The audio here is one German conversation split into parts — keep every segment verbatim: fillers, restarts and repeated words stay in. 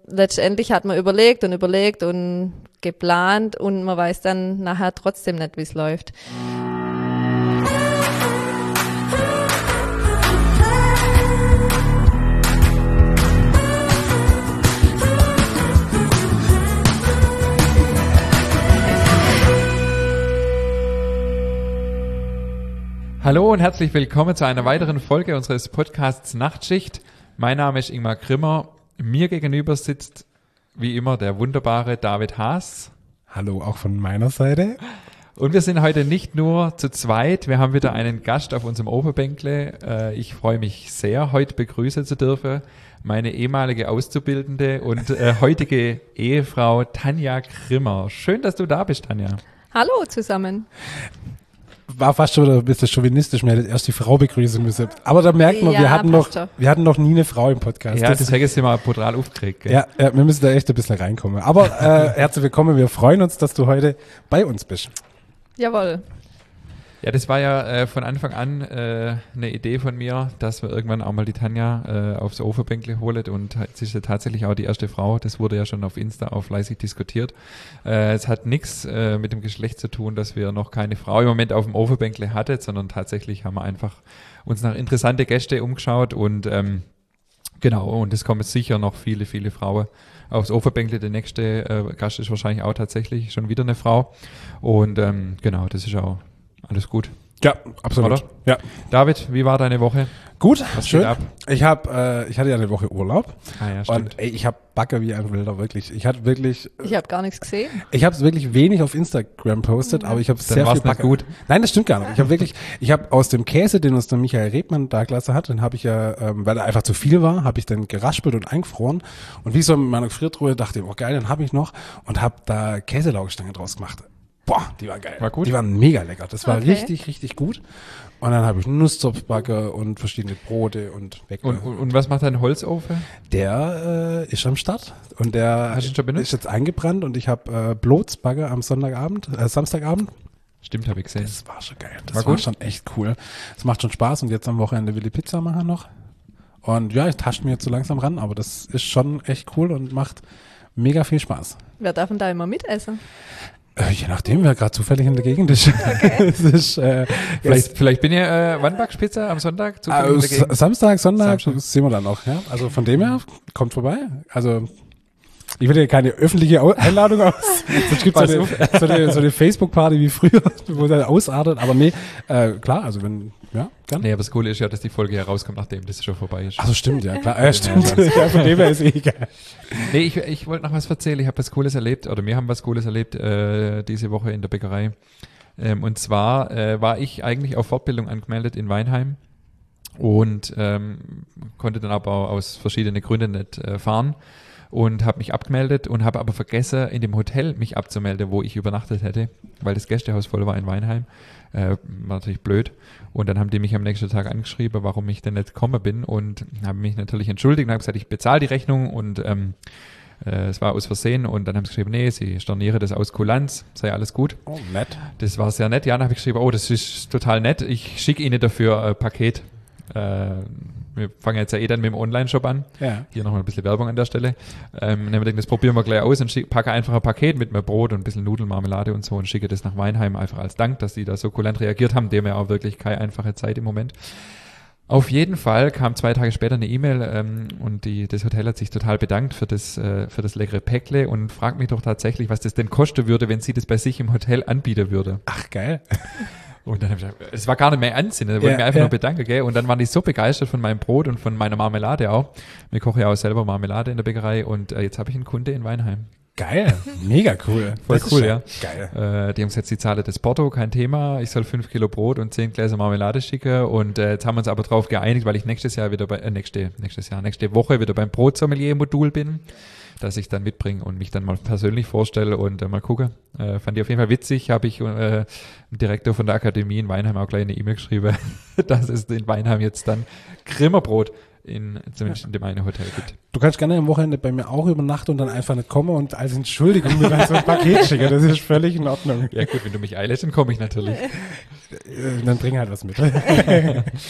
letztendlich hat man überlegt und überlegt und geplant und man weiß dann nachher trotzdem nicht, wie es läuft. Hallo und herzlich willkommen zu einer weiteren Folge unseres Podcasts Nachtschicht. Mein Name ist Ingmar Grimmer. Mir gegenüber sitzt wie immer der wunderbare David Haas. Hallo, auch von meiner Seite. Und wir sind heute nicht nur zu zweit, wir haben wieder einen Gast auf unserem Oberbänkle. Ich freue mich sehr, heute begrüßen zu dürfen meine ehemalige Auszubildende und äh, heutige Ehefrau Tanja Grimmer. Schön, dass du da bist, Tanja. Hallo zusammen. War fast schon wieder ein bisschen chauvinistisch, wir hätten erst die Frau begrüßen müssen. Aber da merkt man, Ja, wir hatten noch, schon. wir hatten noch nie eine Frau im Podcast. Ja, Das- deswegen sind wir brutal aufgeregt. Gell? ja, ja, wir müssen da echt ein bisschen reinkommen. Aber äh, herzlich willkommen, wir freuen uns, dass du heute bei uns bist. Jawohl. Ja, das war ja äh, von Anfang an äh, eine Idee von mir, dass wir irgendwann auch mal die Tanja äh, aufs Oberbänkle holen und jetzt ist sie tatsächlich auch die erste Frau, das wurde ja schon auf Insta auch fleißig diskutiert. Äh, es hat nichts äh, mit dem Geschlecht zu tun, dass wir noch keine Frau im Moment auf dem Oberbänkle hatten, sondern tatsächlich haben wir einfach uns nach interessante Gäste umgeschaut und ähm, genau, und es kommen sicher noch viele, viele Frauen aufs Oberbänkle. Der nächste äh, Gast ist wahrscheinlich auch tatsächlich schon wieder eine Frau und ähm, genau, das ist auch alles gut. Ja, absolut. Oder? Ja. David, wie war deine Woche? Gut, Was schön. geht ab? Ich hab, äh, ich hatte ja eine Woche Urlaub Ah ja, stimmt. und ey, ich habe Backe wie ein Wilder, wirklich. Ich hatte wirklich, Ich habe gar nichts gesehen. ich habe es wirklich wenig auf Instagram postet, aber ich habe sehr war's viel nicht Backe. gut. Nein, das stimmt gar nicht. Ich habe wirklich, ich habe aus dem Käse, den uns der Michael Rebmann da klasse hat, den habe ich ja, ähm, weil er einfach zu viel war, habe ich dann geraspelt und eingefroren und wie so in meiner Gefriertruhe dachte ich, oh geil, den habe ich noch und habe da Käselaugenstange draus gemacht. Boah, die war geil. War gut? Die waren mega lecker. Das war Okay. richtig, richtig gut. Und dann habe ich Nusszopfbacke und verschiedene Brote und Bäcker. Und, und, und was macht dein Holzofen? Der äh, ist am Start und der Hast du ihn schon benutzt? ist jetzt eingebrannt und ich habe äh, Blotzbacke am Sonntagabend, äh, Samstagabend. Stimmt, habe ich gesehen. Das war schon geil. Das War war, gut? schon echt cool. Es macht schon Spaß und jetzt am Wochenende will ich Pizza machen noch. Und ja, ich tasche mir jetzt so langsam ran, aber das ist schon echt cool und macht mega viel Spaß. Wer darf denn da immer mitessen? Äh, je nachdem, wer gerade zufällig in der Gegend ist. Es ist äh, Vielleicht, vielleicht bin ich, äh, wann backst du Pizza? Am Sonntag? Zufällig äh, in der Gegend? Samstag, Sonntag, Samstag. das sehen wir dann noch. Ja? Also von dem her, kommt vorbei. Also ich will ja keine öffentliche Au- Einladung aus. Es gibt so Pass eine, auf. so eine, so eine Facebook-Party wie früher, wo das ausartet. Aber nee, äh, klar, also wenn, ja, dann. Nee, aber das Coole ist ja, dass die Folge herauskommt, nachdem das schon vorbei ist. Also stimmt, ja, klar. Ja, stimmt. Ja, von dem her ist eh egal. Nee, ich, ich wollte noch was erzählen. Ich habe was Cooles erlebt, oder wir haben was Cooles erlebt äh, diese Woche in der Bäckerei. Ähm, und zwar äh, war ich eigentlich auf Fortbildung angemeldet in Weinheim und ähm, konnte dann aber aus verschiedenen Gründen nicht äh, fahren und habe mich abgemeldet und habe aber vergessen, in dem Hotel mich abzumelden, wo ich übernachtet hätte, weil das Gästehaus voll war in Weinheim. Äh, war natürlich blöd. Und dann haben die mich am nächsten Tag angeschrieben, warum ich denn nicht gekommen bin und haben mich natürlich entschuldigt und haben gesagt, ich bezahle die Rechnung und ähm, äh, es war aus Versehen und dann haben sie geschrieben, nee, sie stornieren das aus Kulanz, sei alles gut. Oh, nett. Das war sehr nett. Ja, dann habe ich geschrieben, oh, das ist total nett, ich schicke Ihnen dafür ein Paket. Äh, wir fangen jetzt ja eh dann mit dem Online-Shop an. Ja. Hier nochmal ein bisschen Werbung an der Stelle. Ähm, dann das probieren wir gleich aus und schick, packe einfach ein Paket mit mehr Brot und ein bisschen Nudelmarmelade und so und schicke das nach Weinheim einfach als Dank, dass die da so kulant reagiert haben. Dem ja auch wirklich keine einfache Zeit im Moment. Auf jeden Fall kam zwei Tage später eine E-Mail ähm, und die, das Hotel hat sich total bedankt für das, äh, für das leckere Päckle und fragt mich doch tatsächlich, was das denn kosten würde, wenn sie das bei sich im Hotel anbieten würde. Ach, geil. Und dann habe ich gesagt, es war gar nicht mehr Anziehen, da wollte ich Ja, mich einfach ja. nur bedanken, gell? Und dann waren die so begeistert von meinem Brot und von meiner Marmelade auch. Wir kochen ja auch selber Marmelade in der Bäckerei und äh, jetzt habe ich einen Kunde in Weinheim. Geil. Mega cool. Voll Das ist cool, schon ja. Geil. Äh, die haben gesagt, sie zahlen das Porto, kein Thema. Ich soll fünf Kilo Brot und zehn Gläser Marmelade schicken. Und äh, jetzt haben wir uns aber drauf geeinigt, weil ich nächstes Jahr wieder bei, äh, nächste, nächstes Jahr, nächste Woche wieder beim Brotsommelier-Modul bin, dass ich dann mitbringe und mich dann mal persönlich vorstelle und äh, mal gucke. Äh, fand ich auf jeden Fall witzig. Habe ich äh, dem Direktor von der Akademie in Weinheim auch gleich eine E-Mail geschrieben, dass es in Weinheim jetzt dann Grimmerbrot in, zumindest in dem einen Hotel gibt. Du kannst gerne am Wochenende bei mir auch übernachten und dann einfach nicht kommen und als Entschuldigung mir dann so ein Paket schicken. Das ist völlig in Ordnung. Ja gut, wenn du mich einlädst, dann komme ich natürlich. Äh, Dann bring halt was mit.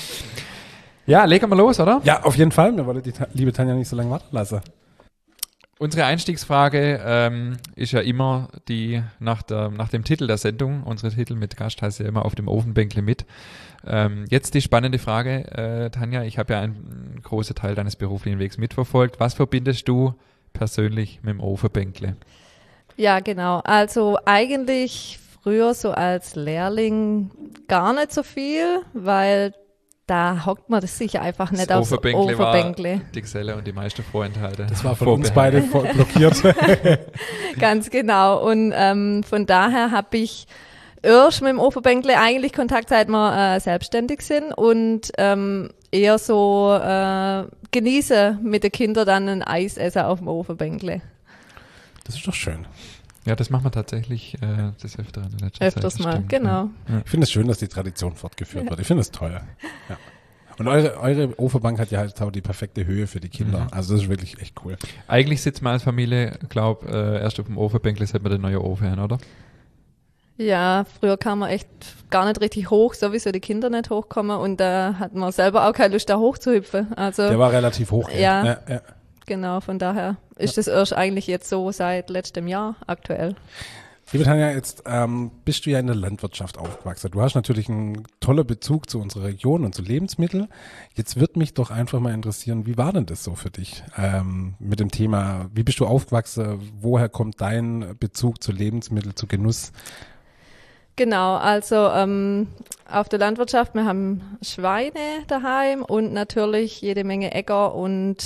Ja, legen wir los, oder? Ja, auf jeden Fall. Wir wollen die Ta- liebe Tanja nicht so lange warten lassen. Unsere Einstiegsfrage ähm, ist ja immer die nach, der, nach dem Titel der Sendung. Unsere Titel mit Gast heißt ja immer auf dem Ofenbänkle mit. Ähm, jetzt die spannende Frage, äh, Tanja. Ich habe ja einen großen Teil deines beruflichen Wegs mitverfolgt. Was verbindest du persönlich mit dem Ofenbänkle? Ja, genau. Also eigentlich früher so als Lehrling gar nicht so viel, weil da hockt man das sicher einfach nicht das aufs Ofenbänkle Ofenbänkle. war die Geselle und die meisten Vorenthalte. Das war von uns beide vor- blockiert. Ganz genau. Und ähm, von daher habe ich erst mit dem Ofenbänkle eigentlich Kontakt, seit wir äh, selbstständig sind und ähm, eher so äh, genieße mit den Kindern dann ein Eis essen auf dem Ofenbänkle. Das ist doch schön. Ja, das machen wir tatsächlich äh, des Öfteren in letzter Öfters Zeit. mal, stimmt, genau. Ja. Ich finde es schön, dass die Tradition fortgeführt wird. Ich finde es toll. Ja. Und eure, eure Ofenbank hat ja halt auch die perfekte Höhe für die Kinder. Mhm. Also das ist wirklich echt cool. Eigentlich sitzt man als Familie, glaube äh, erst auf dem Ofenbänkle, seit man den neuen Ofen haben, oder? Ja, früher kam man echt gar nicht richtig hoch, sowieso die Kinder nicht hochkommen und da hat man selber auch keine Lust, da hochzuhüpfen. Also Der war relativ hoch. gell? Ja. Ja, ja. genau, von daher ist das erst eigentlich jetzt so seit letztem Jahr aktuell. Liebe Tanja, jetzt ähm, bist du ja in der Landwirtschaft aufgewachsen. Du hast natürlich einen tollen Bezug zu unserer Region und zu Lebensmitteln. Jetzt wird mich doch einfach mal interessieren, wie war denn das so für dich ähm, mit dem Thema, wie bist du aufgewachsen, woher kommt dein Bezug zu Lebensmitteln, zu Genuss? Genau, also ähm, auf der Landwirtschaft, wir haben Schweine daheim und natürlich jede Menge Äcker und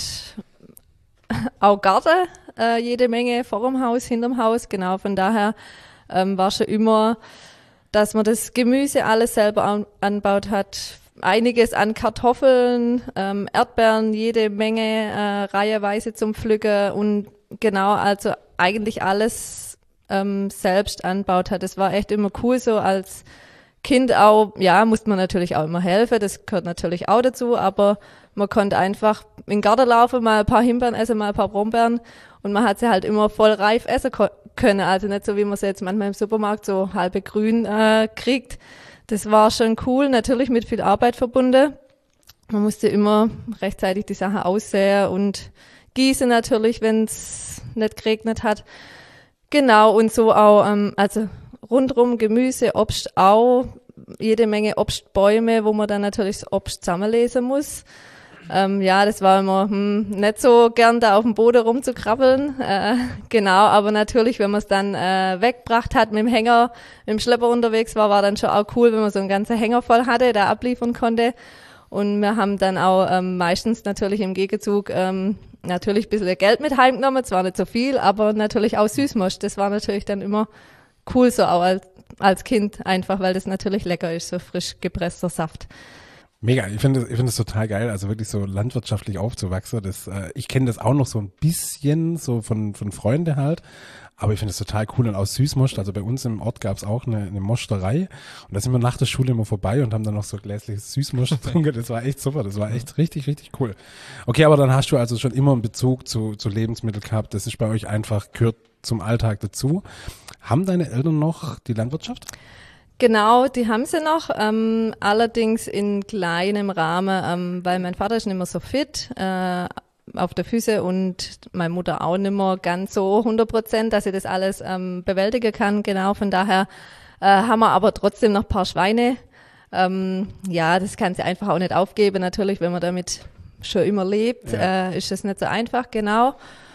auch Garten, äh, jede Menge vor dem Haus, hinterm Haus. Genau, von daher ähm, war schon immer, dass man das Gemüse alles selber an, anbaut hat. Einiges an Kartoffeln, ähm, Erdbeeren, jede Menge äh, reiheweise zum Pflücken und genau, also eigentlich alles ähm, selbst anbaut hat. Das war echt immer cool so als Kind auch, ja, musste man natürlich auch immer helfen, das gehört natürlich auch dazu, aber man konnte einfach in den Garten laufen, mal ein paar Himbeeren essen, mal ein paar Brombeeren und man hat sie halt immer voll reif essen ko- können, also nicht so, wie man sie jetzt manchmal im Supermarkt so halbe grün äh, kriegt. Das war schon cool, natürlich mit viel Arbeit verbunden. Man musste immer rechtzeitig die Sachen aussäen und gießen natürlich, wenn es nicht geregnet hat. Genau, und so auch, ähm, also rundrum Gemüse, Obst auch, jede Menge Obstbäume, wo man dann natürlich das Obst zusammenlesen muss. Ähm, ja, das war immer hm, nicht so gern, da auf dem Boden rumzukrabbeln. Äh, genau, aber natürlich, wenn man es dann äh, weggebracht hat, mit dem Hänger, mit dem Schlepper unterwegs war, war dann schon auch cool, wenn man so einen ganzen Hänger voll hatte, da abliefern konnte. Und wir haben dann auch ähm, meistens natürlich im Gegenzug ähm, natürlich ein bisschen Geld mit heimgenommen, zwar nicht so viel, aber natürlich auch Süßmost. Das war natürlich dann immer cool so auch als, als Kind einfach, weil das natürlich lecker ist, so frisch gepresster Saft. Mega, ich finde ich finde es total geil, also wirklich so landwirtschaftlich aufzuwachsen. Das, äh, ich kenne das auch noch so ein bisschen, so von von Freunden halt, aber ich finde es total cool und auch Süßmost. Also bei uns im Ort gab es auch eine, eine Mosterei und da sind wir nach der Schule immer vorbei und haben dann noch so gläsliches Süßmost getrunken. Das war echt super, das war echt richtig, richtig cool. Okay, aber dann hast du also schon immer einen Bezug zu, zu Lebensmitteln gehabt. Das ist bei euch einfach, gehört zum Alltag dazu. Haben deine Eltern noch die Landwirtschaft? Genau, die haben sie noch, ähm, allerdings in kleinem Rahmen, ähm, weil mein Vater ist nicht mehr so fit äh, auf der Füße und meine Mutter auch nicht mehr ganz so hundert Prozent, dass sie das alles ähm, bewältigen kann. Genau, von daher äh, haben wir aber trotzdem noch ein paar Schweine. Ähm, ja, das kann sie einfach auch nicht aufgeben. Natürlich, wenn man damit schon immer lebt, Ja. äh, ist das nicht so einfach, genau.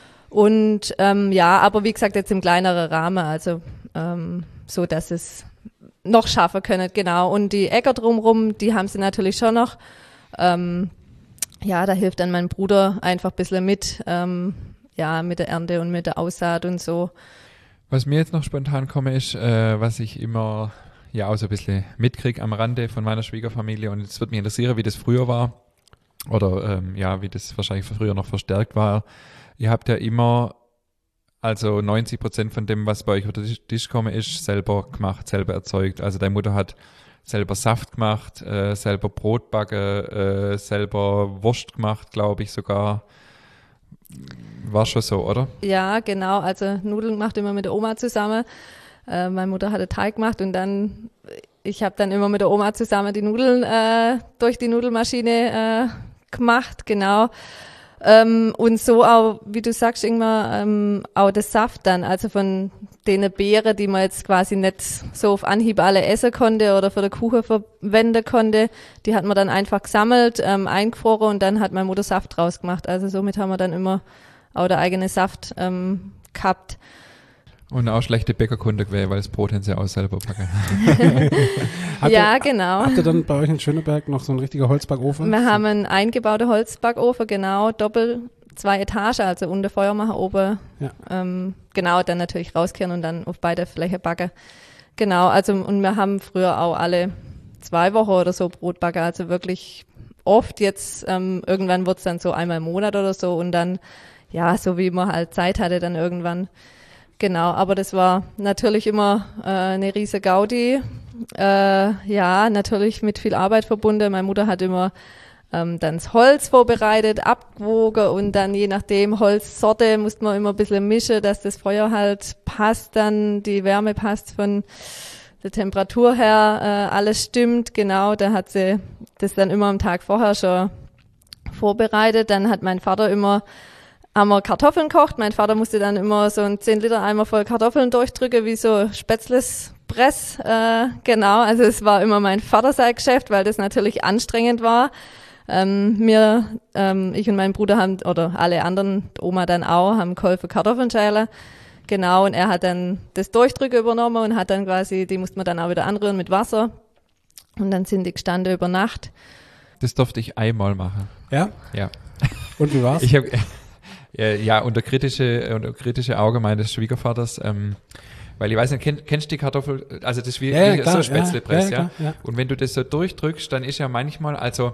Und ähm, ja, aber wie gesagt, jetzt im kleineren Rahmen, also ähm, so, dass es noch schaffen können, genau. Und die Äcker drumherum, die haben sie natürlich schon noch. Ähm, ja, da hilft dann mein Bruder einfach ein bisschen mit, ähm, ja, mit der Ernte und mit der Aussaat und so. Was mir jetzt noch spontan komme, ist, äh, was ich immer ja auch so ein bisschen mitkriege am Rande von meiner Schwiegerfamilie und es wird mich interessieren, wie das früher war oder ähm, ja, wie das wahrscheinlich früher noch verstärkt war. Ihr habt ja immer also neunzig Prozent von dem, was bei euch auf den Tisch, Tisch komme, ist selber gemacht, selber erzeugt. Also deine Mutter hat selber Saft gemacht, äh, selber Brot backen, äh, selber Wurst gemacht, glaube ich sogar. War schon so, oder? Ja, genau. Also Nudeln gemacht immer mit der Oma zusammen. Äh, meine Mutter hatte Teig gemacht und dann, ich habe dann immer mit der Oma zusammen die Nudeln äh, durch die Nudelmaschine äh, gemacht, genau. Ähm, und so auch, wie du sagst, irgendwann ähm, auch der Saft dann, also von den Beeren, die man jetzt quasi nicht so auf Anhieb alle essen konnte oder für den Kuchen verwenden konnte, die hat man dann einfach gesammelt, ähm, eingefroren und dann hat meine Mutter Saft draus gemacht. Also somit haben wir dann immer auch der eigene Saft ähm, gehabt. Und auch schlechte Bäckerkunde gewesen, weil das Brot haben sie auch selber backen. Ja, ihr, genau. Habt ihr dann bei euch in Schöneberg noch so einen richtigen Holzbackofen? Wir haben einen eingebauten Holzbackofen, genau, doppelt, zwei Etagen, also unter Feuer machen, oben, Ja. ähm, genau, dann natürlich rauskehren und dann auf beide Flächen backen. Genau, also und wir haben früher auch alle zwei Wochen oder so Brot backen, also wirklich oft jetzt, ähm, irgendwann wird es dann so einmal im Monat oder so und dann, ja, so wie man halt Zeit hatte dann irgendwann. Genau, aber das war natürlich immer äh, eine riese Gaudi. Äh, ja, natürlich mit viel Arbeit verbunden. Meine Mutter hat immer ähm, dann das Holz vorbereitet, abgewogen und dann je nachdem Holzsorte musste man immer ein bisschen mischen, dass das Feuer halt passt, dann die Wärme passt von der Temperatur her, äh, alles stimmt. Genau, da hat sie das dann immer am Tag vorher schon vorbereitet. Dann hat mein Vater immer haben wir Kartoffeln kocht. Mein Vater musste dann immer so einen zehn Liter Eimer voll Kartoffeln durchdrücken, wie so Spätzles Press. Äh, genau, also es war immer mein Vater sein Geschäft, weil das natürlich anstrengend war. Ähm, mir, ähm, ich und mein Bruder haben, oder alle anderen, Oma dann auch, haben geholfen Kartoffeln schälen. Genau, und er hat dann das Durchdrücken übernommen und hat dann quasi, die musste man dann auch wieder anrühren mit Wasser. Und dann sind die gestanden über Nacht. Das durfte ich einmal machen. Ja? Ja. Und wie war's? Ich habe ja unter kritische, unter kritische Auge meines Schwiegervaters, ähm, weil ich weiß nicht, kenn, kennst du die Kartoffel, also das ist wie, Ja, ja, wie klar, so Spätzlepress, ja, ja, ja, klar, ja. Und wenn du das so durchdrückst, dann ist ja manchmal, also,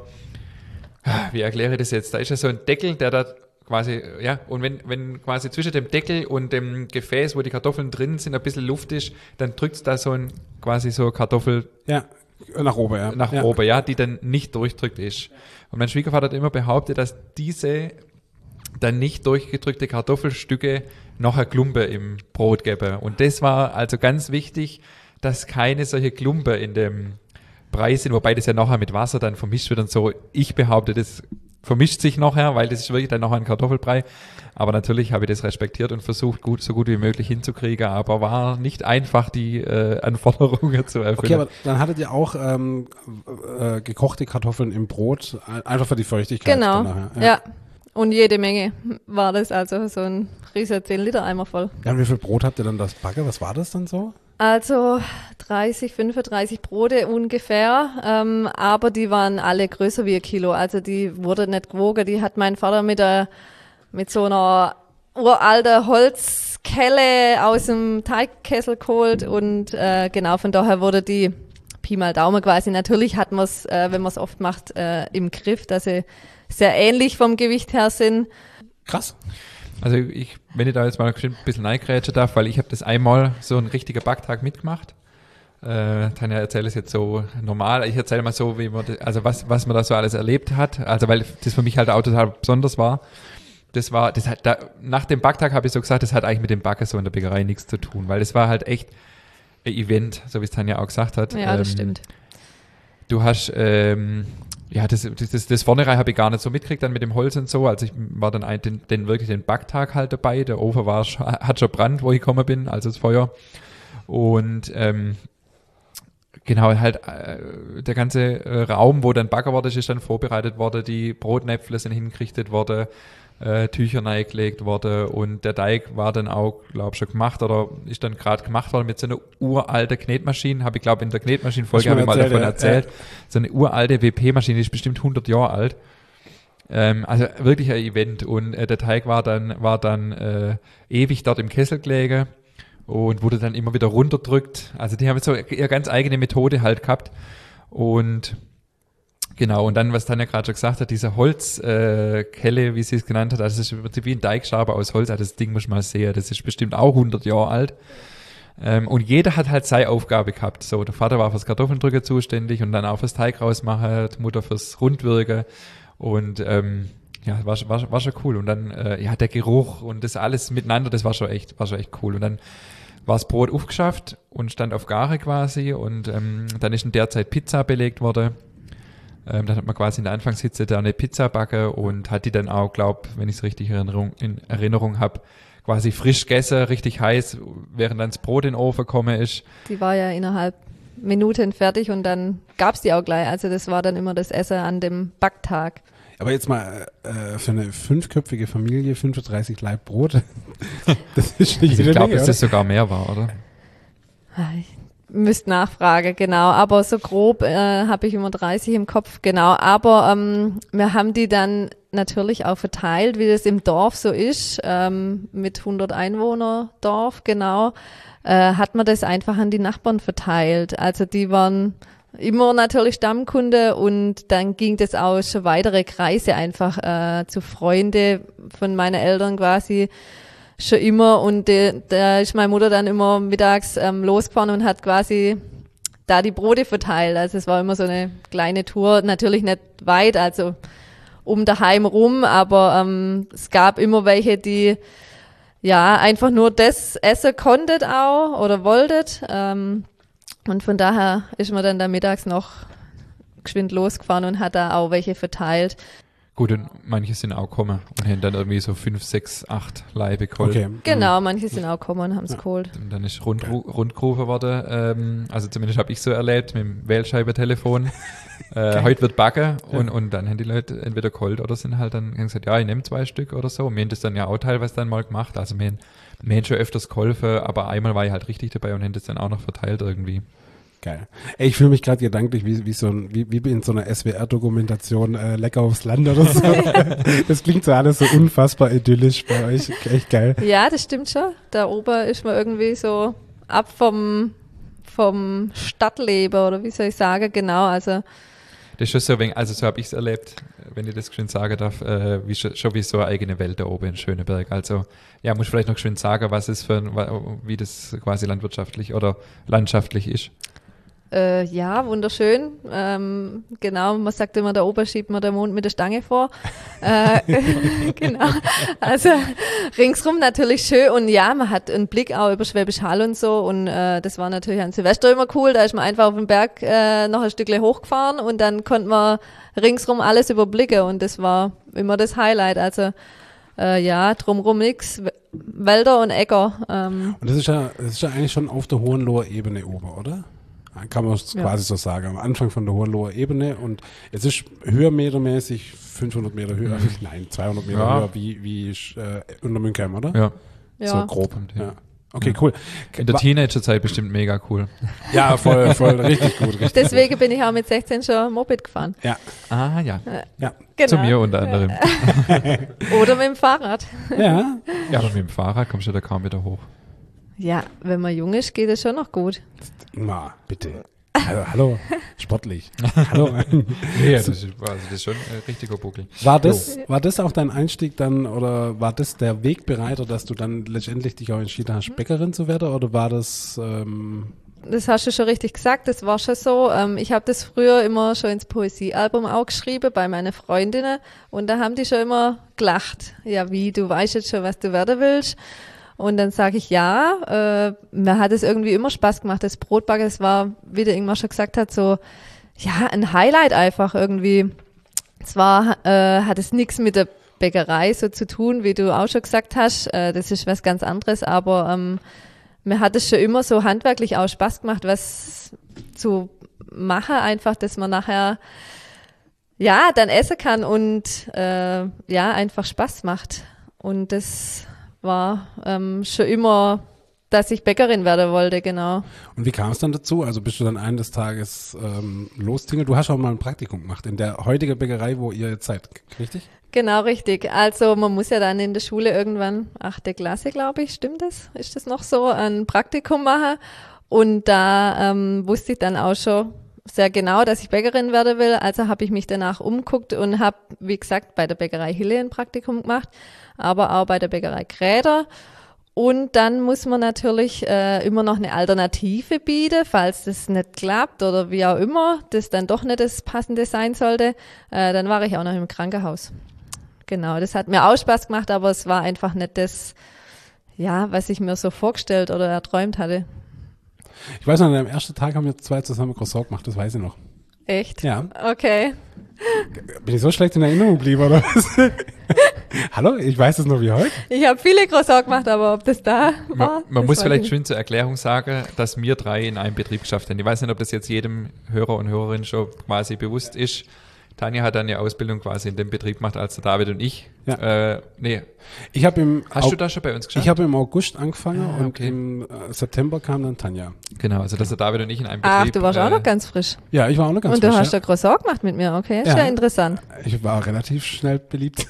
wie erkläre ich das jetzt, da ist ja so ein Deckel, der da quasi, ja, und wenn, wenn quasi zwischen dem Deckel und dem Gefäß, wo die Kartoffeln drin sind, ein bisschen Luft ist, dann drückt da so ein, quasi so Kartoffel Ja, nach oben, ja. nach ja. oben, ja, die dann nicht durchdrückt ist. Und mein Schwiegervater hat immer behauptet, dass diese dann nicht durchgedrückte Kartoffelstücke noch eine Klumpe im Brot geben. Und das war also ganz wichtig, dass keine solche Klumpe in dem Brei sind, wobei das ja nachher mit Wasser dann vermischt wird und so. Ich behaupte, das vermischt sich nachher, weil das ist wirklich dann noch ein Kartoffelbrei. Aber natürlich habe ich das respektiert und versucht, gut, so gut wie möglich hinzukriegen, aber war nicht einfach, die äh, Anforderungen zu erfüllen. Okay, aber dann hattet ihr auch ähm, äh, gekochte Kartoffeln im Brot, einfach für die Feuchtigkeit. Genau, danach, ja. ja. Und jede Menge war das, also so ein riesiger zehn Liter Eimer voll. Ja, und wie viel Brot habt ihr dann das backen? Was war das dann so? Also dreißig, fünfunddreißig Brote ungefähr, ähm, aber die waren alle größer wie ein Kilo, also die wurde nicht gewogen. Die hat mein Vater mit, der, mit so einer uralten Holzkelle aus dem Teigkessel geholt und äh, genau von daher wurde die Pi mal Daumen quasi. Natürlich hat man es, äh, wenn man es oft macht, äh, im Griff, dass sie sehr ähnlich vom Gewicht her sind. Krass. Also ich, wenn ich da jetzt mal ein bisschen reingrätschen darf, weil ich habe das einmal so einen richtigen Backtag mitgemacht. Äh, Tanja erzählt es jetzt so normal. Ich erzähle mal so, wie man, das, also was, was man da so alles erlebt hat. Also weil das für mich halt auch total besonders war. Das war, das hat, da, nach dem Backtag habe ich so gesagt, das hat eigentlich mit dem Backen so in der Bäckerei nichts zu tun, weil das war halt echt ein Event, so wie es Tanja auch gesagt hat. Ja, das ähm, stimmt. Du hast, ähm, ja, das, das, das Vornherein habe ich gar nicht so mitgekriegt, dann mit dem Holz und so. Also ich war dann ein, den, den wirklich den Backtag halt dabei. Der Ofen war, hat schon Brand, wo ich gekommen bin, also das Feuer. Und ähm, genau, halt äh, der ganze äh, Raum, wo dann Backer wurde, ist dann vorbereitet worden. Die Brotnäpfle sind hingerichtet worden, äh, Tücher reingelegt worden und der Teig war dann auch, glaube ich, schon gemacht oder ist dann gerade gemacht worden mit so einer uralten Knetmaschine. Habe ich, glaube in der Knetmaschinenfolge habe ich mal davon ja, erzählt. Ja. So eine uralte W P-Maschine, die ist bestimmt hundert Jahre alt. Ähm, also wirklich ein Event und äh, der Teig war dann, war dann äh, ewig dort im Kessel gelegen und wurde dann immer wieder runterdrückt. Also die haben so ihre ganz eigene Methode halt gehabt und genau, und dann, was Tanja gerade schon gesagt hat, diese Holzkelle, äh, Kelle, wie sie es genannt hat, also das ist im Prinzip wie ein Teigschaber aus Holz, also das Ding muss man mal sehen, das ist bestimmt auch hundert Jahre alt. Ähm, und jeder hat halt seine Aufgabe gehabt. So, der Vater war fürs Kartoffeldrücken zuständig und dann auch fürs Teig rausmachen, die Mutter fürs Rundwirken und ähm, ja, war, war, war schon cool. Und dann, äh, ja, der Geruch und das alles miteinander, das war schon echt, war schon echt cool. Und dann war das Brot aufgeschafft und stand auf Gare quasi und ähm, dann ist in der Zeit Pizza belegt worden. Ähm, dann hat man quasi in der Anfangshitze da eine Pizza backe und hat die dann auch, glaub, wenn ich es richtig in Erinnerung, in Erinnerung habe, quasi frisch gegessen, richtig heiß, während dann das Brot in den Ofen gekommen ist. Die war ja innerhalb Minuten fertig und dann gab's die auch gleich. Also das war dann immer das Essen an dem Backtag. Aber jetzt mal äh, für eine fünfköpfige Familie fünfunddreißig Laib Brot, das ist nicht Also jede ich glaube, Menge, dass oder? das sogar mehr war, oder? Ich müsste nachfragen, genau. Aber so grob äh, habe ich immer dreißig im Kopf, genau. Aber ähm, wir haben die dann natürlich auch verteilt, wie das im Dorf so ist, ähm, mit hundert Einwohner Dorf, genau, äh, hat man das einfach an die Nachbarn verteilt. Also die waren immer natürlich Stammkunde und dann ging das auch schon weitere Kreise einfach äh, zu Freunde von meinen Eltern quasi schon immer und de, da ist meine Mutter dann immer mittags ähm, losgefahren und hat quasi da die Brote verteilt. Also es war immer so eine kleine Tour, natürlich nicht weit, also um daheim rum, aber ähm, es gab immer welche, die ja einfach nur das essen konntet auch oder wolltet. Ähm, und von daher ist man dann da mittags noch geschwind losgefahren und hat da auch welche verteilt. Gut, und manche sind auch gekommen und haben dann irgendwie so fünf, sechs, acht Leibe geholt. Okay. Genau, manche sind auch gekommen und haben es Ja. geholt. Und dann ist rund, rundgerufen worden, ähm, also zumindest habe ich so erlebt, mit dem Wählscheibentelefon. äh, heute wird backen und, und dann haben die Leute entweder geholt oder sind halt dann haben gesagt, ja, ich nehme zwei Stück oder so. Wir haben das dann ja auch teilweise dann mal gemacht. Also wir haben, wir haben schon öfters geholfen, aber einmal war ich halt richtig dabei und haben das dann auch noch verteilt irgendwie. Geil. Ey, ich fühle mich gerade gedanklich wie, wie so ein, wie, wie in so einer S W R-Dokumentation äh, Lecker aufs Land oder so. Das klingt so alles so unfassbar idyllisch bei euch. Echt geil. Ja, das stimmt schon. Da oben ist man irgendwie so ab vom, vom Stadtleben oder wie soll ich sagen, genau. Also Das ist schon so, wenn, also so habe ich es erlebt, wenn ich das schön sagen darf, äh, wie schon, schon wie so eine eigene Welt da oben in Schöneberg. Also ja, muss ich vielleicht noch schön sagen, was ist für ein, wa- wie das quasi landwirtschaftlich oder landschaftlich ist. Äh, ja, wunderschön. Ähm, genau, man sagt immer, da oben schiebt man den Mond mit der Stange vor. äh, genau. Also ringsrum natürlich schön und ja, man hat einen Blick auch über Schwäbisch Hall und so und äh, das war natürlich an Silvester immer cool. Da ist man einfach auf den Berg äh, noch ein Stückchen hochgefahren und dann konnte man ringsrum alles überblicken und das war immer das Highlight. Also äh, ja, drumrum nix, W- Wälder und Äcker. Ähm, Und das ist ja, das ist ja eigentlich schon auf der Hohenloher Ebene oben, oder? Kann man es Ja. quasi so sagen. Am Anfang von der Hohenloher Ebene und es ist höhermetermäßig fünfhundert Meter höher, nein, zweihundert Meter Ja. höher wie, wie äh, unter Münkheim, oder? Ja, ja. So grob. Kommt hin. Ja. Okay, cool. in der Wa- Teenagerzeit bestimmt mega cool. Ja, voll, voll, richtig gut. Richtig Deswegen bin ich auch mit sechzehn schon Moped gefahren. Gut. Ja, Ah ja, ja, Genau. zu mir unter anderem. Oder mit dem Fahrrad. ja. Ja, aber mit dem Fahrrad kommst du da kaum wieder hoch. Ja, wenn man jung ist, geht es schon noch gut. Ma, bitte. Hallo, hallo. Sportlich. Hallo. Ja, das ist, also das ist schon ein richtiger Buckel. War das, war das auch dein Einstieg dann oder war das der Wegbereiter, dass du dann letztendlich dich auch entschieden hast, Bäckerin zu werden oder war das ähm, Das hast du schon richtig gesagt, das war schon so. Ähm, ich habe das früher immer schon ins Poesiealbum auch geschrieben bei meinen Freundinnen und da haben die schon immer gelacht. Ja, wie, du weißt jetzt schon, was du werden willst. Und dann sage ich ja, äh, mir hat es irgendwie immer Spaß gemacht. Das Brotbacken, das war, wie der Ingmar schon gesagt hat, so ja ein Highlight einfach irgendwie. Zwar äh, hat es nichts mit der Bäckerei so zu tun, wie du auch schon gesagt hast. Äh, das ist was ganz anderes, aber ähm, mir hat es schon immer so handwerklich auch Spaß gemacht, was zu machen, einfach, dass man nachher ja dann essen kann und äh, ja einfach Spaß macht. Und das war ähm, schon immer, dass ich Bäckerin werden wollte, genau. und wie kam es dann dazu? Also bist du dann eines Tages ähm, lostingelt? Du hast auch mal ein Praktikum gemacht in der heutigen Bäckerei, wo ihr jetzt seid, richtig? Genau, richtig. Also man muss ja dann in der Schule irgendwann, achte Klasse, glaube ich, stimmt das? Ist das noch so, ein Praktikum machen? Und da ähm, wusste ich dann auch schon sehr genau, dass ich Bäckerin werden will. Also habe ich mich danach umguckt und habe, wie gesagt, bei der Bäckerei Hille ein Praktikum gemacht, aber auch bei der Bäckerei Gräder. Und dann muss man natürlich äh, immer noch eine Alternative bieten, falls das nicht klappt oder wie auch immer, das dann doch nicht das Passende sein sollte. Äh, dann war ich auch noch im Krankenhaus. Genau, das hat mir auch Spaß gemacht, aber es war einfach nicht das, ja, was ich mir so vorgestellt oder erträumt hatte. Ich weiß noch, an dem ersten Tag haben wir zwei zusammen Croissant gemacht, das weiß ich noch. Echt? Ja. Okay. Bin ich so schlecht in Erinnerung geblieben, oder was? Hallo, ich weiß es noch wie heute. Ich habe viele Croissants gemacht, aber ob das da war? Man, man das muss weiß vielleicht ich schön zur Erklärung sagen, dass wir drei in einem Betrieb geschafft haben. Ich weiß nicht, ob das jetzt jedem Hörer und Hörerin schon quasi bewusst ist. Tanja hat dann eine Ausbildung quasi in dem Betrieb gemacht, als der David und ich. Ja. Äh, nee. Ich habe im Hast Au- du da schon bei uns geschafft? Ich habe im August angefangen Ah, und okay. im äh, September kam dann Tanja. Genau, also dass der David und ich in einem Betrieb. Ach, du warst äh, auch noch ganz frisch. Ja, ich war auch noch ganz Und du frisch, hast ja. da Croissant gemacht mit mir, okay? Ist ja, Ja. interessant. Ich war relativ schnell beliebt.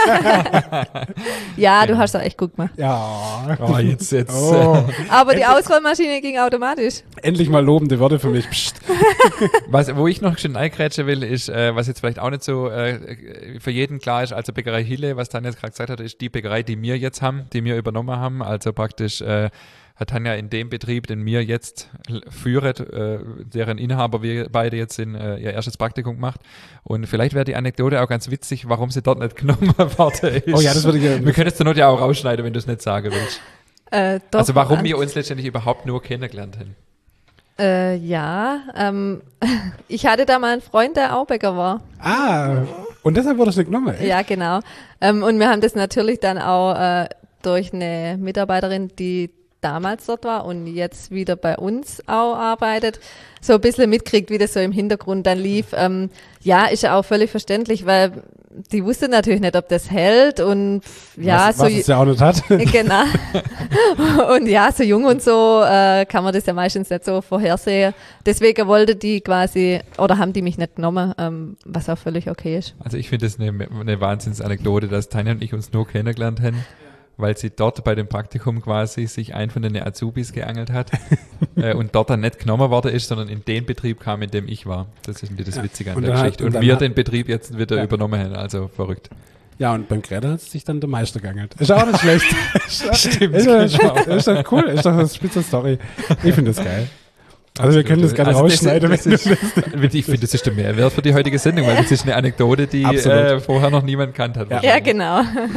Ja, du Genau. hast auch echt gut gemacht. Ja. Oh, jetzt, jetzt. Oh. Aber die Ausrollmaschine ging automatisch. Endlich mal lobende Worte für mich. Psst. Was, wo ich noch schön eingrätschen will, ist, äh, was jetzt vielleicht auch nicht so äh, für jeden klar ist, also Bäckerei Hille, was Tanja jetzt gerade gesagt hat, ist die Bäckerei, die wir jetzt haben, die wir übernommen haben. Also praktisch äh, hat Tanja in dem Betrieb, den wir jetzt l- führen, äh, deren Inhaber wir beide jetzt in äh, ihr erstes Praktikum gemacht. Und vielleicht wäre die Anekdote auch ganz witzig, warum sie dort nicht genommen worden ist. Oh ja, das würde ich gerne. Wir können es zur Not ja auch rausschneiden, wenn du es nicht sagen willst. Äh, doch, Also warum an- wir uns letztendlich überhaupt nur kennengelernt haben. Äh, ja, ähm, ich hatte da mal einen Freund, der auch Bäcker war. Ah, und deshalb wurde es nicht genommen. echt? Ja, genau. Ähm, und wir haben das natürlich dann auch äh, durch eine Mitarbeiterin, die damals dort war und jetzt wieder bei uns auch arbeitet, so ein bisschen mitkriegt, wie das so im Hintergrund dann lief. Ähm, ja, ist ja auch völlig verständlich, weil die wusste natürlich nicht, ob das hält und ja, was, so was es ja auch nicht hat. genau. Und ja, so jung und so äh, kann man das ja meistens nicht so vorhersehen. Deswegen wollte die quasi, oder haben die mich nicht genommen, ähm, was auch völlig okay ist. Also ich finde das eine, eine Wahnsinnsanekdote, dass Tanja und ich uns nur kennengelernt haben, weil sie dort bei dem Praktikum quasi sich einen von den Azubis geangelt hat äh, und dort dann nicht genommen worden ist, sondern in den Betrieb kam, in dem ich war. Das ist irgendwie das Ja. Witzige an Und der dann hat- Geschichte. und Und dann wir hat- den Betrieb jetzt wieder Ja. übernommen haben, also verrückt. Ja, und beim Greta hat sich dann der Meister geangelt. Ist auch nicht schlecht. Stimmt, Ist, doch- genau. ist doch cool. Ist doch eine spitze Story. Ich finde das geil. Also wir können das gerne Also rausschneiden. Das, das ist, ich finde, das ist der Mehrwert für die heutige Sendung, weil das ist eine Anekdote, die Absolut. äh, vorher noch niemand kannt hat. Ja. Ja, wahrscheinlich. genau.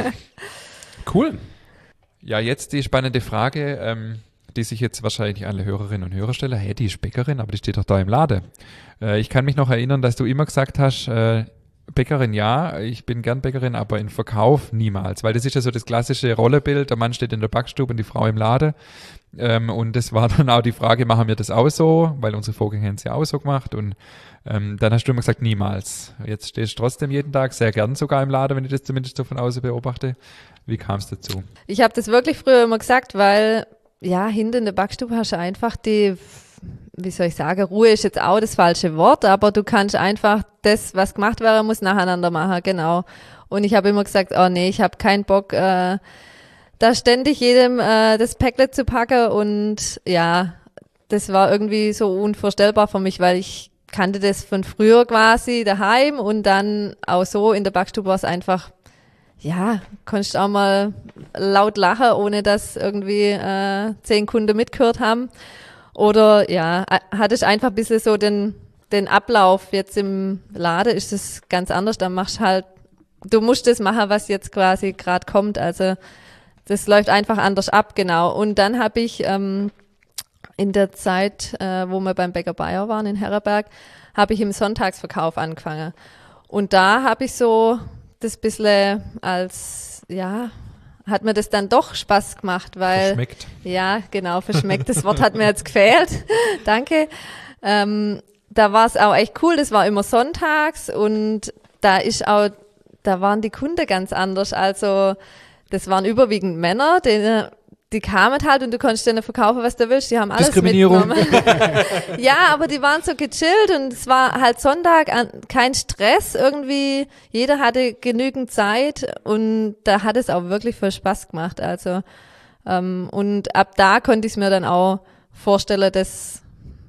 Cool. Ja, jetzt die spannende Frage, ähm, die sich jetzt wahrscheinlich alle Hörerinnen und Hörer stellen. Hey, die ist Bäckerin, aber die steht doch da im Laden. Äh, ich kann mich noch erinnern, dass du immer gesagt hast, äh, Bäckerin ja, ich bin gern Bäckerin, aber in Verkauf niemals. Weil das ist ja so das klassische Rollebild, der Mann steht in der Backstube und die Frau im Laden. Ähm, und das war dann auch die Frage, machen wir das auch so? Weil unsere Vorgänger haben es ja auch so gemacht. Und ähm, dann hast du immer gesagt, niemals. Jetzt stehst du trotzdem jeden Tag, sehr gern sogar im Laden, wenn ich das zumindest so von außen beobachte. Wie kam es dazu? Ich habe das wirklich früher immer gesagt, weil ja, hinter in der Backstube hast du einfach die, wie soll ich sagen, Ruhe ist jetzt auch das falsche Wort, aber du kannst einfach das, was gemacht werden muss, nacheinander machen, genau. Und ich habe immer gesagt, oh nee, ich habe keinen Bock, äh, da ständig jedem äh, das Päckle zu packen und ja, das war irgendwie so unvorstellbar für mich, weil ich kannte das von früher quasi daheim und dann auch so in der Backstube war es einfach, ja, konntest auch mal laut lachen, ohne dass irgendwie äh, zehn Kunden mitgehört haben. Oder ja, a- hatte ich einfach ein bisschen so den, den Ablauf. Jetzt im Laden ist es ganz anders. Da machst halt, du musst das machen, was jetzt quasi gerade kommt. Also das läuft einfach anders ab, genau. Und dann habe ich ähm, in der Zeit, äh, wo wir beim Bäcker Bayer waren in Herreberg, habe ich im Sonntagsverkauf angefangen. Und da habe ich so das bisschen als, ja, hat mir das dann doch Spaß gemacht, weil, Schmeckt. ja, genau, verschmeckt. Das Wort hat mir jetzt gefehlt. Danke. Ähm, da war es auch echt cool. Das war immer sonntags und da ist auch, da waren die Kunden ganz anders. Also, das waren überwiegend Männer, die, die kamen halt und du konntest denen verkaufen, was du willst. Die haben alles Diskriminierung. mitgenommen. Ja, aber die waren so gechillt und es war halt Sonntag, an, kein Stress irgendwie. Jeder hatte genügend Zeit und da hat es auch wirklich viel Spaß gemacht. Also ähm, und ab da konnte ich es mir dann auch vorstellen, das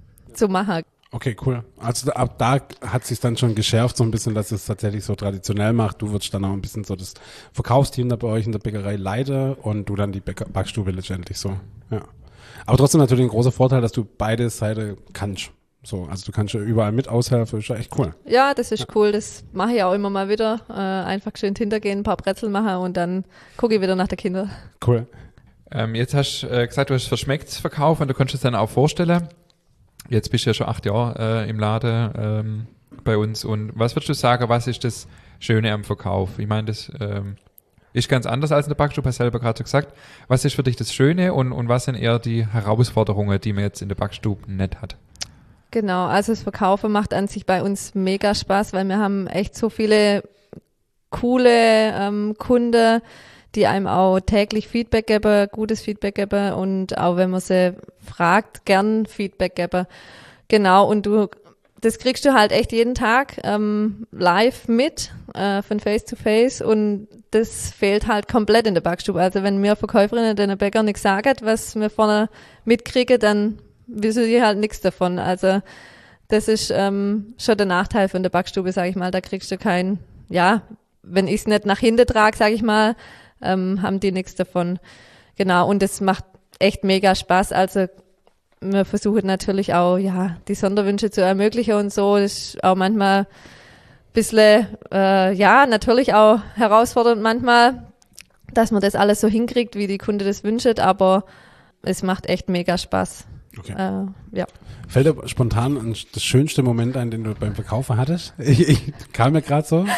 zu machen. Okay, cool. Also da- ab da hat sich dann schon geschärft, so ein bisschen, dass es tatsächlich so traditionell macht. Du würdest dann auch ein bisschen so das Verkaufsteam da bei euch in der Bäckerei leiten und du dann die Bäcker Backstube letztendlich so. Ja. Aber trotzdem natürlich ein großer Vorteil, dass du beide Seiten kannst. So, also du kannst ja überall mit aushelfen, ist ja echt cool. Ja, das ist cool. Das mache ich auch immer mal wieder. Äh, einfach schön hintergehen, ein paar Brezel machen und dann gucke ich wieder nach den Kindern. Cool. Ähm, jetzt hast du äh, gesagt, du hast Verschmeckt verkauft und du konntest es dann auch vorstellen. Jetzt bist du ja schon acht Jahre äh, im Laden ähm, bei uns. Und was würdest du sagen, was ist das Schöne am Verkauf? Ich meine, das ähm, ist ganz anders als in der Backstube, hast du selber gerade so gesagt. Was ist für dich das Schöne und, und was sind eher die Herausforderungen, die man jetzt in der Backstube nicht hat? Genau, also das Verkaufen macht an sich bei uns mega Spaß, weil wir haben echt so viele coole ähm, Kunden, die einem auch täglich Feedback geben, gutes Feedback geben und auch wenn man sie fragt, gern Feedback geben. Genau, und du, das kriegst du halt echt jeden Tag ähm, live mit, äh, von Face to Face und das fehlt halt komplett in der Backstube. Also wenn mir Verkäuferinnen den Bäcker nichts sagen, was wir vorne mitkriegen, dann wissen die halt nichts davon. Also das ist ähm, schon der Nachteil von der Backstube, sage ich mal. Da kriegst du kein, ja, wenn ich es nicht nach hinten trage, sage ich mal, ähm, haben die nichts davon. Genau, und das macht echt mega Spaß. Also wir versuchen natürlich auch, ja, die Sonderwünsche zu ermöglichen und so. Das ist auch manchmal ein bisschen, äh, ja, natürlich auch herausfordernd manchmal, dass man das alles so hinkriegt, wie die Kunde das wünscht, aber es macht echt mega Spaß. Okay. Äh, ja. Fällt dir spontan ein, das schönste Moment ein, den du beim Verkaufen hattest? Ich, ich kam mir gerade so.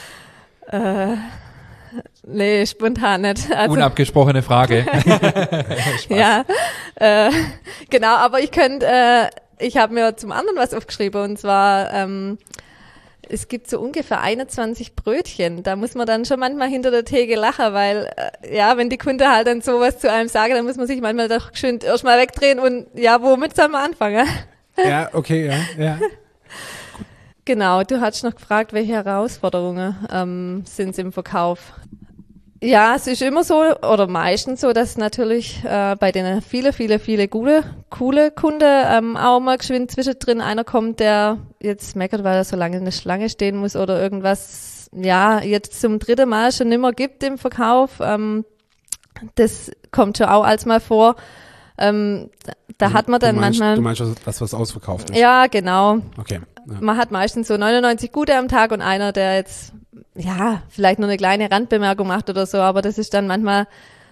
Äh, nee, spontan nicht. Also, Unabgesprochene Frage. ja, äh, genau, aber ich könnte, äh, ich habe mir zum anderen was aufgeschrieben und zwar, ähm, es gibt so ungefähr einundzwanzig Brötchen. Da muss man dann schon manchmal hinter der Theke lachen, weil, äh, ja, wenn die Kunde halt dann sowas zu einem sagen, dann muss man sich manchmal doch schön erstmal wegdrehen und, ja, womit soll man anfangen? Ja, okay, ja, ja. Genau, du hast noch gefragt, welche Herausforderungen ähm, sind es im Verkauf? Ja, es ist immer so oder meistens so, dass natürlich äh, bei den viele, viele, viele gute, coole Kunden ähm, auch mal geschwind zwischendrin einer kommt, der jetzt meckert, weil er so lange in der Schlange stehen muss oder irgendwas, ja, jetzt zum dritten Mal schon nimmer gibt im Verkauf. Ähm, das kommt schon auch als mal vor. Ähm, da Also, hat man dann du meinst, manchmal... Du meinst, dass was ausverkauft ist? Ja, genau. Okay. Ja. Man hat meistens so neunundneunzig Gute am Tag und einer, der jetzt, ja, vielleicht nur eine kleine Randbemerkung macht oder so, aber das ist dann manchmal,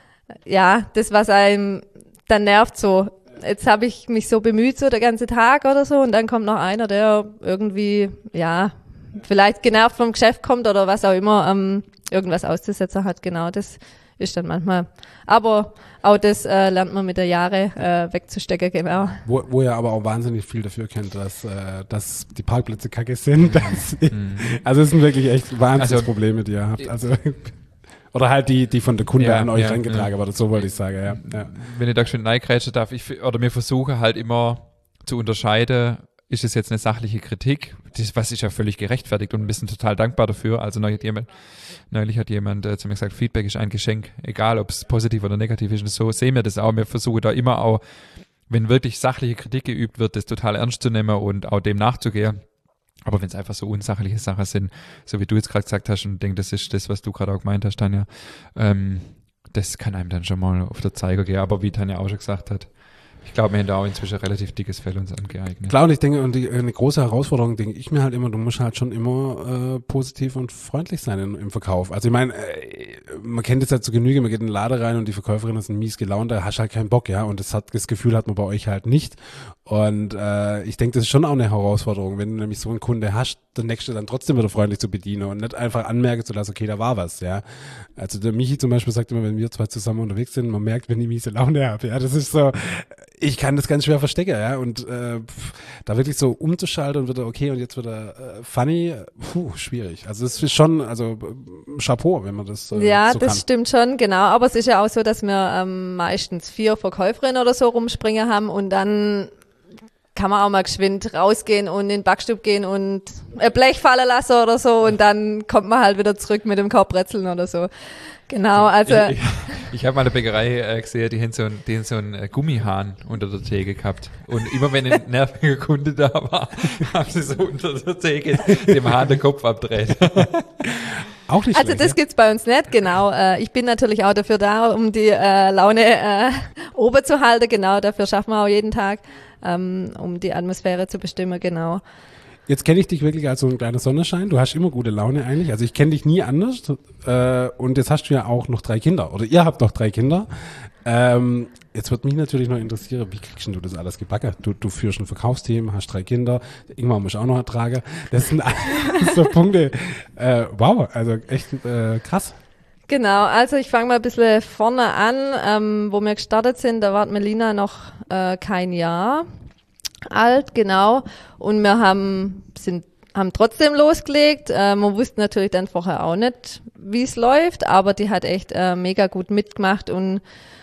ja, das, was einem dann nervt so. Jetzt habe ich mich so bemüht, so der ganze Tag oder so und dann kommt noch einer, der irgendwie, ja, vielleicht genervt vom Geschäft kommt oder was auch immer, ähm, irgendwas auszusetzen hat, genau, das ist dann manchmal, aber auch das äh, lernt man mit der Jahre äh, wegzustecken, genau. Wo, wo ihr aber auch wahnsinnig viel dafür kennt, dass, äh, dass die Parkplätze kacke sind. Dass, also es sind wirklich echt Wahnsinnsprobleme, die ihr habt. Also oder halt die, die von der Kunde Ja, an euch ja, herangetragen ja. werden, so wollte ich sagen, ja. ja. Wenn ich da schön reingrätschen darf, ich, oder wir versuchen halt immer zu unterscheiden, ist es jetzt eine sachliche Kritik, das, was ist ja völlig gerechtfertigt und wir sind total dankbar dafür. Also neulich hat jemand, neulich hat jemand äh, zu mir gesagt, Feedback ist ein Geschenk, egal ob es positiv oder negativ ist. Und so sehen wir das auch. Wir versuchen da immer auch, wenn wirklich sachliche Kritik geübt wird, das total ernst zu nehmen und auch dem nachzugehen. Aber wenn es einfach so unsachliche Sachen sind, so wie du jetzt gerade gesagt hast, und ich denke, das ist das, was du gerade auch gemeint hast, Tanja, ähm, das kann einem dann schon mal auf der Zeiger gehen. Aber wie Tanja auch schon gesagt hat, ich glaube, wir haben da auch inzwischen relativ dickes Fell uns angeeignet. Klar, und ich denke, und die, eine große Herausforderung, denke ich mir halt immer, du musst halt schon immer äh, positiv und freundlich sein in, im Verkauf. Also ich meine, äh, man kennt es halt zu Genüge, man geht in den Laden rein und die Verkäuferin ist ein mies gelaunt, da hast du halt keinen Bock, ja, und das, hat, das Gefühl hat man bei euch halt nicht. Und äh, ich denke, das ist schon auch eine Herausforderung, wenn du nämlich so einen Kunde hast, der nächste dann trotzdem wieder freundlich zu bedienen und nicht einfach anmerken zu lassen, okay, da war was, ja. Also der Michi zum Beispiel sagt immer, wenn wir zwei zusammen unterwegs sind, man merkt, wenn ich miese Laune habe, ja, das ist so, ich kann das ganz schwer verstecken, ja, und äh, pff, da wirklich so umzuschalten und wieder, okay, und jetzt wieder äh, funny, puh, schwierig. Also das ist schon, also äh, Chapeau, wenn man das äh, Ja, so das kann. stimmt schon, genau. Aber es ist ja auch so, dass wir ähm, meistens vier Verkäuferinnen oder so rumspringen haben und dann kann man auch mal geschwind rausgehen und in den Backstub gehen und ein Blech fallen lassen oder so und dann kommt man halt wieder zurück mit dem Korbrezeln oder so. Genau, also Ich, ich, ich habe mal eine Bäckerei äh, gesehen, die haben so einen, die haben so einen äh, Gummihahn unter der Theke gehabt. Und immer wenn ein nerviger Kunde da war, haben sie so unter der Theke dem Hahn den Kopf abgedreht. Auch nicht Also schlecht, das ja? gibt's bei uns nicht, genau. Äh, ich bin natürlich auch dafür da, um die äh, Laune äh, oben zu halten, genau. Dafür schaffen wir auch jeden Tag, ähm, um die Atmosphäre zu bestimmen, genau. jetzt kenne ich dich wirklich als so ein kleiner Sonnenschein. Du hast immer gute Laune eigentlich. Also ich kenne dich nie anders. Äh, und jetzt hast du ja auch noch drei Kinder. Oder ihr habt noch drei Kinder. Ähm, jetzt wird mich natürlich noch interessieren, wie kriegst du das alles gebacken? Du, du führst ein Verkaufsteam, hast drei Kinder. Ingmar muss auch noch ertragen. Das sind alles so Punkte. Äh, wow, also echt äh, krass. Genau, also ich fange mal ein bisschen vorne an, ähm, wo wir gestartet sind, da war Melina noch äh, kein Jahr alt, genau, und wir haben, sind, haben trotzdem losgelegt, äh, man wusste natürlich dann vorher auch nicht, wie es läuft, aber die hat echt äh, mega gut mitgemacht und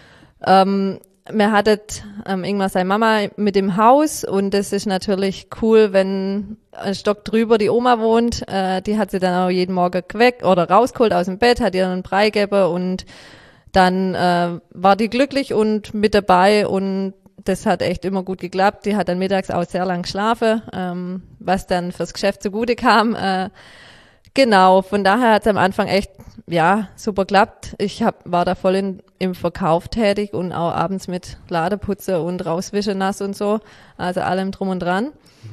ähm, wir hatten ähm, Ingmar seine Mama mit im Haus und das ist natürlich cool, wenn ein Stock drüber die Oma wohnt. Äh, die hat sie dann auch jeden Morgen geweckt oder rausgeholt aus dem Bett, hat ihr einen Brei gegeben und dann äh, war die glücklich und mit dabei und das hat echt immer gut geklappt. Die hat dann mittags auch sehr lang geschlafen, ähm, was dann fürs Geschäft zugute kam. Äh, Genau, von daher hat es am Anfang echt, ja, super geklappt. Ich hab, war da voll in, im Verkauf tätig und auch abends mit Ladeputze und rauswischen nass und so, also allem drum und dran.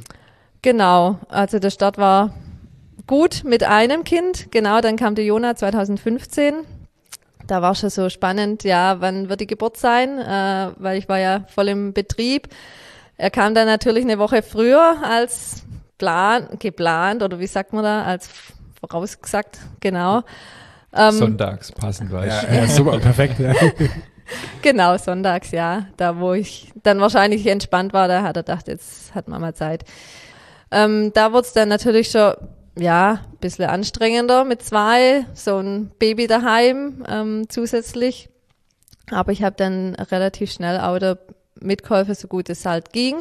Genau, also der Start war gut mit einem Kind, genau, dann kam der Jona zwanzig fünfzehn. Da war schon so spannend, ja, wann wird die Geburt sein, äh, weil ich war ja voll im Betrieb. Er kam dann natürlich eine Woche früher als plan, geplant, oder wie sagt man da, als vorausgesagt, genau. Ähm, Sonntags, passend war ich. Ja, ja, super, perfekt. Ja. Genau, sonntags, ja. Da, wo ich dann wahrscheinlich entspannt war, da hat er gedacht, jetzt hat Mama Zeit. Ähm, da wurde es dann natürlich schon, ja, ein bisschen anstrengender mit zwei, so ein Baby daheim ähm, zusätzlich. Aber ich habe dann relativ schnell auch da mitgeholfen, so gut es halt ging.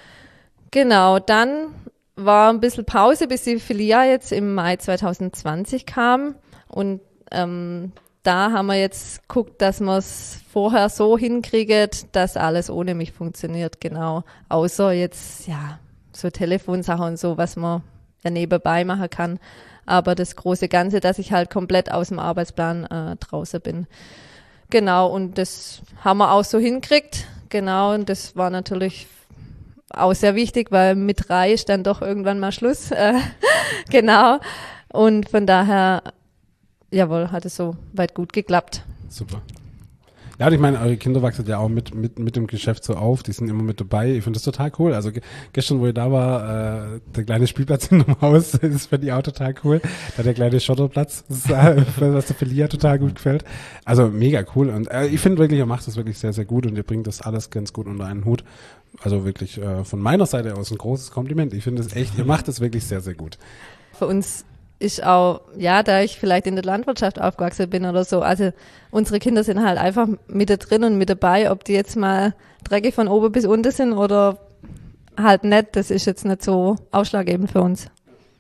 Genau, dann war ein bisschen Pause, bis die Filia jetzt im Mai zwanzig zwanzig kam und ähm, da haben wir jetzt geguckt, dass wir es vorher so hinkriegen, dass alles ohne mich funktioniert, genau. Außer jetzt, ja, so Telefonsachen und so, was man ja nebenbei machen kann. Aber das große Ganze, dass ich halt komplett aus dem Arbeitsplan äh, draußen bin. Genau, und das haben wir auch so hinkriegt, genau, und das war natürlich auch sehr wichtig, weil mit drei ist dann doch irgendwann mal Schluss. Äh, genau. Und von daher, jawohl, hat es so weit gut geklappt. Super. Ja, und ich meine, eure Kinder wachsen ja auch mit, mit, mit dem Geschäft so auf, die sind immer mit dabei. Ich finde das total cool. Also ge- gestern, wo ihr da war, äh, der kleine Spielplatz in dem Haus, das finde ich auch total cool. Da der kleine Schotterplatz, das ist, äh, was der Filia total gut gefällt. Also mega cool. Und äh, ich finde wirklich, ihr macht das wirklich sehr, sehr gut und ihr bringt das alles ganz gut unter einen Hut. Also wirklich äh, von meiner Seite aus ein großes Kompliment. Ich finde es echt, ihr macht es wirklich sehr, sehr gut. Für uns ist auch, ja, da ich vielleicht in der Landwirtschaft aufgewachsen bin oder so, also unsere Kinder sind halt einfach mit da drin und mit dabei, ob die jetzt mal dreckig von oben bis unten sind oder halt nicht, das ist jetzt nicht so ausschlaggebend für uns.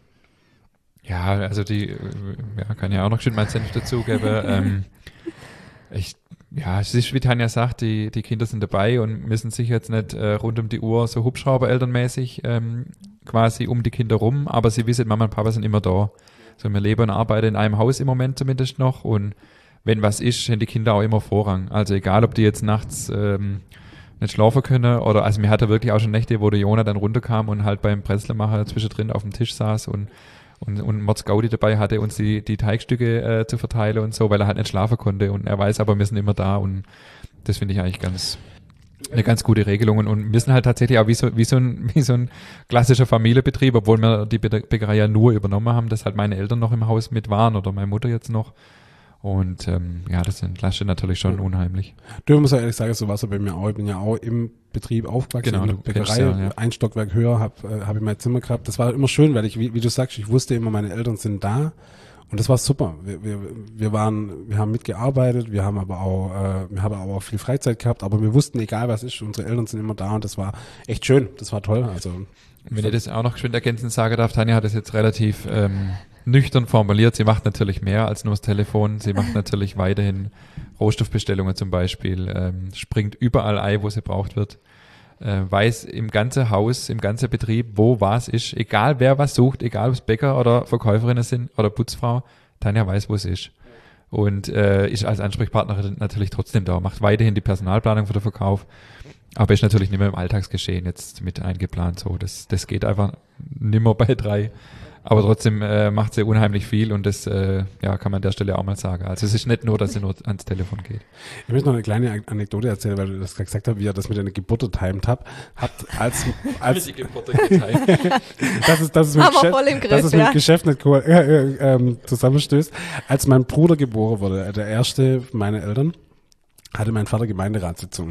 Ja, also die, ja, kann ja auch noch schön meinen Senf dazugeben. ähm, ich Ja, es ist, wie Tanja sagt, die, die Kinder sind dabei und müssen sich jetzt nicht äh, rund um die Uhr so Hubschrauber-elternmäßig ähm, quasi um die Kinder rum, aber sie wissen, Mama und Papa sind immer da. So, wir leben und arbeiten in einem Haus im Moment zumindest noch und wenn was ist, haben die Kinder auch immer Vorrang. Also egal, ob die jetzt nachts ähm, nicht schlafen können oder, also mir hatte wirklich auch schon Nächte, wo der Jona dann runterkam und halt beim Brezelemacher zwischendrin auf dem Tisch saß und und, und Mods Gaudi dabei hatte, uns die, die Teigstücke äh, zu verteilen und so, weil er halt nicht schlafen konnte und er weiß aber, wir sind immer da und das finde ich eigentlich ganz, eine ganz gute Regelung und, und wir sind halt tatsächlich auch wie so, wie so ein, wie so ein klassischer Familienbetrieb, obwohl wir die Bäckerei ja nur übernommen haben, dass halt meine Eltern noch im Haus mit waren oder meine Mutter jetzt noch. Und ähm, ja, das entlastet natürlich schon unheimlich. Du musst ja ehrlich sagen, so war es ja bei mir auch. Ich bin ja auch im Betrieb aufgewachsen, genau, in der Bäckerei, ja, ja. Ein Stockwerk höher, habe äh, hab ich mein Zimmer gehabt. Das war immer schön, weil ich, wie, wie du sagst, ich wusste immer, meine Eltern sind da. Und das war super. Wir, wir, wir waren, wir haben mitgearbeitet, wir haben aber auch, äh, wir haben aber auch viel Freizeit gehabt, aber wir wussten, egal was ist, unsere Eltern sind immer da und das war echt schön. Das war toll. Also wenn ich das auch noch geschwind ergänzend sagen darf, Tanja hat das jetzt relativ ähm, nüchtern formuliert. Sie macht natürlich mehr als nur das Telefon. Sie macht natürlich weiterhin Rohstoffbestellungen zum Beispiel, ähm, springt überall ein, wo sie braucht wird, äh, weiß im ganzen Haus, im ganzen Betrieb, wo was ist, egal wer was sucht, egal ob es Bäcker oder Verkäuferinnen sind oder Putzfrau, Tanja weiß, wo es ist. Und äh, ist als Ansprechpartnerin natürlich trotzdem da, macht weiterhin die Personalplanung für den Verkauf. Aber ist natürlich nicht mehr im Alltagsgeschehen jetzt mit eingeplant. So, das, das geht einfach nimmer bei drei. Aber trotzdem äh, macht sie unheimlich viel und das äh, ja, kann man an der Stelle auch mal sagen. Also es ist nicht nur, dass sie nur ans Telefon geht. Ich möchte noch eine kleine Anekdote erzählen, weil du das gesagt hast, wie ihr das mit einer Geburt getimed habt. Habt als, als die Geburt getimed. das ist, das ist mit, Aber Geschäft, voll im Griff, das ist ja. mit Geschäft nicht cool, äh, äh, ähm, zusammenstößt. Als mein Bruder geboren wurde, der erste meiner Eltern, hatte mein Vater Gemeinderatssitzung.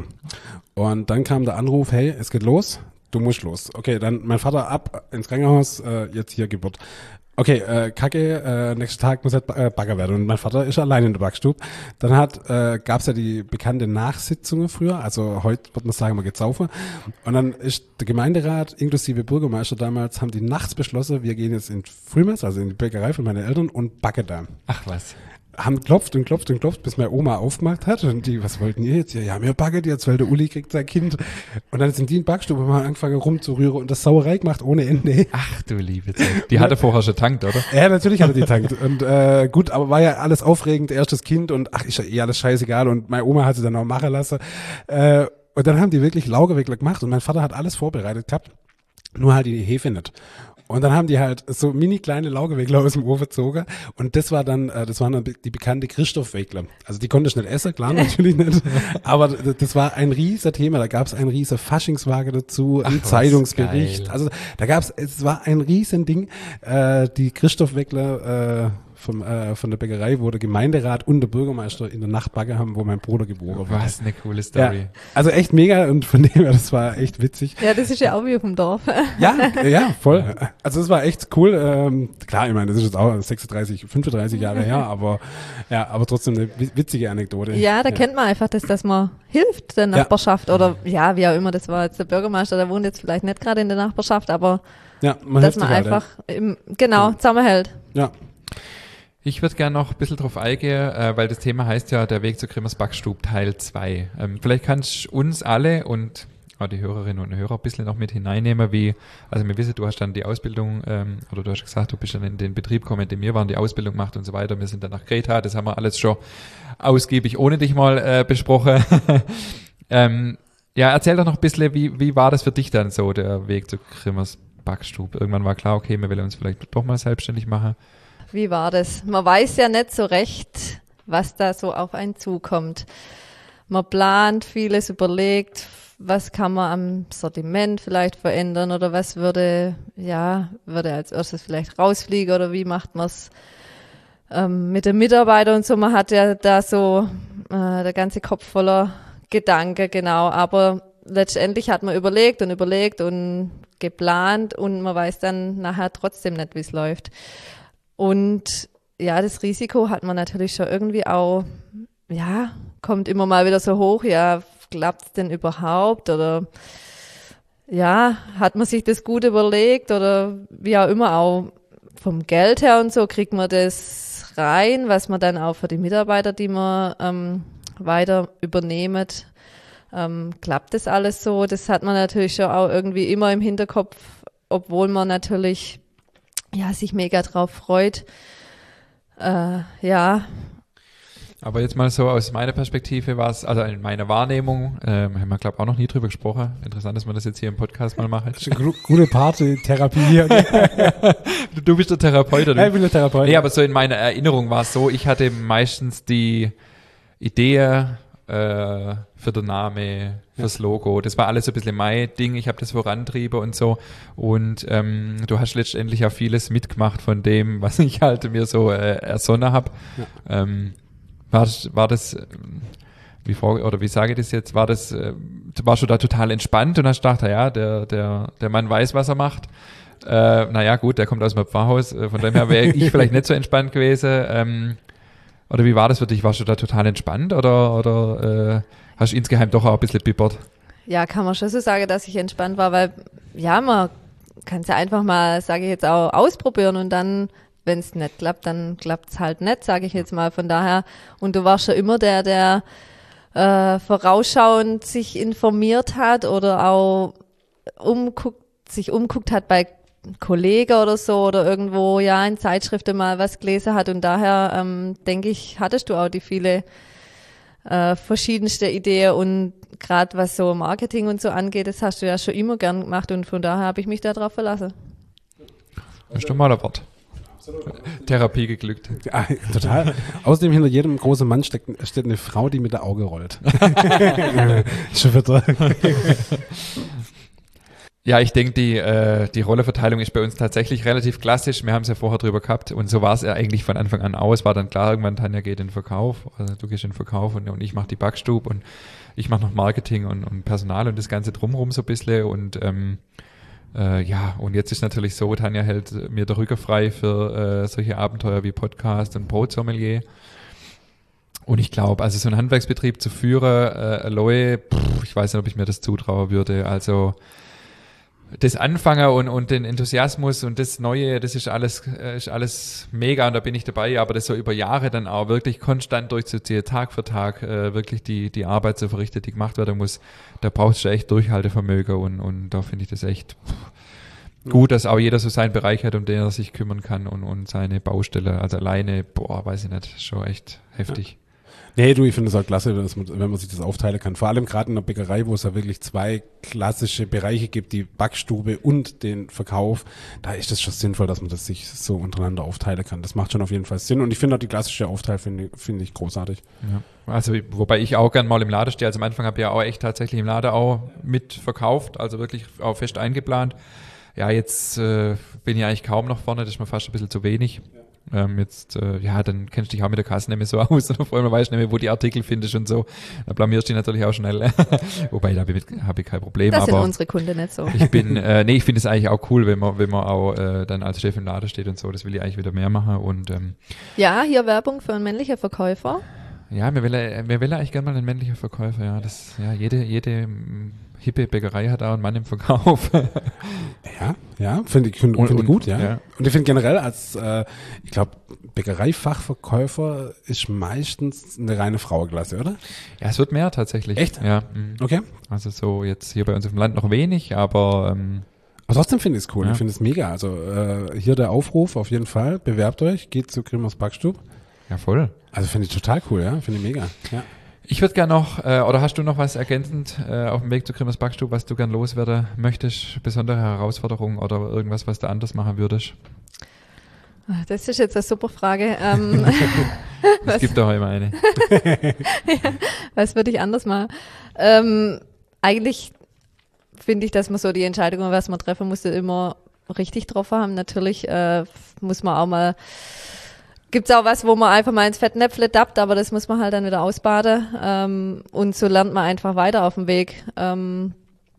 Und dann kam der Anruf, hey, es geht los. Du musst los. Okay, dann mein Vater ab ins Krankenhaus, äh, jetzt hier Geburt. Okay, äh, Kacke, äh, nächsten Tag muss halt äh, Bagger werden. Und mein Vater ist allein in der Backstube. Dann hat, äh, gab's ja die bekannte Nachsitzungen früher, also heute wird man sagen, man geht saufen. Und dann ist der Gemeinderat inklusive Bürgermeister damals, haben die nachts beschlossen, wir gehen jetzt in Frühmess, also in die Bäckerei von meinen Eltern und backen da. Ach was. Haben klopft und klopft und klopft, bis meine Oma aufgemacht hat. Und die, was wollten ihr jetzt? Ja, ja, wir backen jetzt, weil der Uli kriegt sein Kind. Und dann sind die in Backstube und haben angefangen rumzurühren und das Sauerei gemacht ohne Ende. Ach du liebe Zeit. Die hatte vorher schon tankt, oder? Ja, natürlich hat er die tankt. Und äh, gut, aber war ja alles aufregend, erstes Kind und ach, ist ja eh alles scheißegal. Und meine Oma hat sie dann auch machen lassen. Äh, und dann haben die wirklich Laugewickler gemacht und mein Vater hat alles vorbereitet gehabt, nur halt die Hefe nicht. Und dann haben die halt so mini kleine Laugewickler aus dem Ofen gezogen und das war dann, äh, das waren dann die bekannte Christoph-Wickler. Also die konnte ich nicht essen, klar natürlich nicht, aber das war ein riesiger Thema, da gab es einen riesen Faschingswagen dazu, einen Ach, Zeitungsbericht, geil. also da gab es, es war ein riesen Ding, äh, die Christoph-Wickler äh, vom, äh, von der Bäckerei, wo der Gemeinderat und der Bürgermeister in der Nacht Bagger haben, wo mein Bruder geboren wurde. Was eine coole Ja, Story. also echt mega und von dem her, das war echt witzig. Ja, das ist ja auch wie auf dem Dorf. Ja, ja, voll. Also es war echt cool. Ähm, klar, ich meine, das ist jetzt auch sechsunddreißig, fünfunddreißig Jahre her, aber ja, aber trotzdem eine wi- witzige Anekdote. Ja, da kennt man einfach das, dass man hilft der Nachbarschaft oder ja, wie auch immer, das war jetzt der Bürgermeister, der wohnt jetzt vielleicht nicht gerade in der Nachbarschaft, aber Ja, man dass hilft man sich halt, einfach im, genau zusammenhält. Ja. Ich würde gerne noch ein bisschen drauf eingehen, äh, weil das Thema heißt ja der Weg zu Grimmers Backstube Teil zwei. Ähm, vielleicht kannst du uns alle und auch die Hörerinnen und Hörer ein bisschen noch mit hineinnehmen, wie, also wir wissen, du hast dann die Ausbildung, ähm, oder du hast gesagt, du bist dann in den Betrieb gekommen, in dem wir waren, die Ausbildung gemacht und so weiter. Wir sind dann nach Greta, das haben wir alles schon ausgiebig ohne dich mal äh, besprochen. ähm, ja, erzähl doch noch ein bisschen, wie, wie war das für dich dann so, der Weg zu Grimmers Backstube? Irgendwann war klar, okay, wir wollen uns vielleicht doch mal selbstständig machen. Wie war das? Man weiß ja nicht so recht, was da so auf einen zukommt. Man plant vieles, überlegt, was kann man am Sortiment vielleicht verändern oder was würde, ja, würde als erstes vielleicht rausfliegen oder wie macht man es ähm, mit den Mitarbeitern und so. Man hat ja da so äh, der ganze Kopf voller Gedanken, genau. Aber letztendlich hat man überlegt und überlegt und geplant und man weiß dann nachher trotzdem nicht, wie es läuft. Und ja, das Risiko hat man natürlich schon irgendwie auch, ja, kommt immer mal wieder so hoch, ja, klappt es denn überhaupt oder ja, hat man sich das gut überlegt oder wie auch immer, auch vom Geld her und so kriegt man das rein, was man dann auch für die Mitarbeiter, die man ähm, weiter übernehmt, ähm, klappt das alles so, das hat man natürlich schon auch irgendwie immer im Hinterkopf, obwohl man natürlich ja, sich mega drauf freut. Äh, ja. Aber jetzt mal so aus meiner Perspektive war es, also in meiner Wahrnehmung, ähm, haben wir glaube ich auch noch nie drüber gesprochen. Interessant, dass wir das jetzt hier im Podcast mal machen. Das ist eine gru- gute Party-Therapie hier. du, du bist der Therapeut, oder? Ja, ich bin der Therapeut. Nee, aber so in meiner Erinnerung war es so, ich hatte meistens die Idee äh, für den Name, fürs Logo. Das war alles so ein bisschen mein Ding. Ich habe das vorantrieben und so. Und ähm, du hast letztendlich auch vieles mitgemacht von dem, was ich halt mir so äh, ersonnen habe. Ja. Ähm, war, das, war das, wie vor, oder wie sage ich das jetzt, war das, äh, warst du da total entspannt und hast gedacht, ja, der, der, der Mann weiß, was er macht. Äh, naja, gut, der kommt aus dem Pfarrhaus. Äh, von dem her wäre ich vielleicht nicht so entspannt gewesen. Ähm, Oder wie war das für dich? Warst du da total entspannt oder, oder äh, hast du insgeheim doch auch ein bisschen bibbert? Ja, kann man schon so sagen, dass ich entspannt war, weil ja, man kann es ja einfach mal, sage ich jetzt auch, ausprobieren und dann, wenn es nicht klappt, dann klappt es halt nicht, sage ich jetzt mal. Von daher, und du warst schon immer der, der äh, vorausschauend sich informiert hat oder auch umguckt, sich umguckt hat bei Kollege oder so oder irgendwo ja in Zeitschriften mal was gelesen hat und daher ähm, denke ich, hattest du auch die viele äh, verschiedenste Ideen und gerade was so Marketing und so angeht, das hast du ja schon immer gern gemacht und von daher habe ich mich darauf verlassen. Das ist doch mal ein Wort. Therapie geglückt. Ja, total. Außerdem hinter jedem großen Mann steckt, steht eine Frau, die mit der Auge rollt. Schon wieder. Ja, ich denke, die, äh, die Rolleverteilung ist bei uns tatsächlich relativ klassisch. Wir haben es ja vorher drüber gehabt und so war es ja eigentlich von Anfang an aus. War dann klar, irgendwann Tanja geht in den Verkauf, also du gehst in den Verkauf und, und ich mache die Backstube und ich mache noch Marketing und, und Personal und das Ganze drumherum so ein bisschen und ähm, Äh, ja, und jetzt ist natürlich so, Tanja hält mir der Rücken frei für äh, solche Abenteuer wie Podcast und Brotsommelier. Und ich glaube, also so einen Handwerksbetrieb zu führen, äh, Aloe, pff, ich weiß nicht, ob ich mir das zutrauen würde. Also das Anfangen und, und den Enthusiasmus und das Neue, das ist alles, äh, ist alles mega und da bin ich dabei, aber das so über Jahre dann auch wirklich konstant durchzuziehen, Tag für Tag, äh, wirklich die, die Arbeit zu verrichten, die gemacht werden muss, da brauchst du echt Durchhaltevermögen und, und da finde ich das echt pff, gut, dass auch jeder so seinen Bereich hat, um den er sich kümmern kann und, und seine Baustelle, also alleine, boah, weiß ich nicht, schon echt heftig. Ja. Nee, du, ich finde es auch klasse, dass man, wenn man sich das aufteilen kann. Vor allem gerade in der Bäckerei, wo es ja wirklich zwei klassische Bereiche gibt, die Backstube und den Verkauf, da ist es schon sinnvoll, dass man das sich so untereinander aufteilen kann. Das macht schon auf jeden Fall Sinn und ich finde auch die klassische Aufteilung finde finde ich großartig. Ja. Also wobei ich auch gern mal im Laden stehe. Also am Anfang habe ich ja auch echt tatsächlich im Laden auch mit verkauft, also wirklich auch fest eingeplant. Ja, jetzt äh, bin ich eigentlich kaum noch vorne, das ist mir fast ein bisschen zu wenig. Ähm, jetzt, äh, ja, dann kennst du dich auch mit der Kasse nicht mehr so aus oder vor allem weißt du nicht mehr, wo die Artikel findest und so. Dann blamierst du dich natürlich auch schnell. Wobei, da habe ich, hab ich kein Problem. Das aber sind unsere Kunden nicht so. Ich bin, äh, nee, ich finde es eigentlich auch cool, wenn man, wenn man auch äh, dann als Chef im Laden steht und so. Das will ich eigentlich wieder mehr machen und ähm, ja, hier Werbung für einen männlichen Verkäufer. Ja, mir will, mir will eigentlich gerne mal einen männlichen Verkäufer, ja. Das, ja, jede, jede m, hippe Bäckerei hat auch einen Mann im Verkauf. Ja, ja, finde ich, find, Und- find ich und- gut, ja. ja. Und ich finde generell als, äh, ich glaube, Bäckereifachverkäufer ist meistens eine reine Frauenklasse, oder? Ja, es wird mehr tatsächlich. Echt? Ja. mhm. Okay. Also so jetzt hier bei uns auf dem Land noch wenig, aber ähm, Aber trotzdem finde ich es cool, Ja. ich finde es mega. Also äh, hier der Aufruf auf jeden Fall, bewerbt euch, geht zu Grimmers Backstube. ja voll. Also finde ich total cool, ja, finde ich mega. Ja. Ich würde gerne noch, äh, oder hast du noch was ergänzend äh, auf dem Weg zu Grimmers Backstube, was du gern loswerden möchtest? Besondere Herausforderungen oder irgendwas, was du anders machen würdest? Das ist jetzt eine super Frage. Ähm, Es gibt doch immer eine. was würde ich anders machen? Ähm, eigentlich finde ich, dass man so die Entscheidungen, was man treffen musste, immer richtig getroffen haben. Natürlich äh, muss man auch mal, gibt's auch was, wo man einfach mal ins Fettnäpfle tappt, aber das muss man halt dann wieder ausbaden. Ähm, und so lernt man einfach weiter auf dem Weg. Ähm,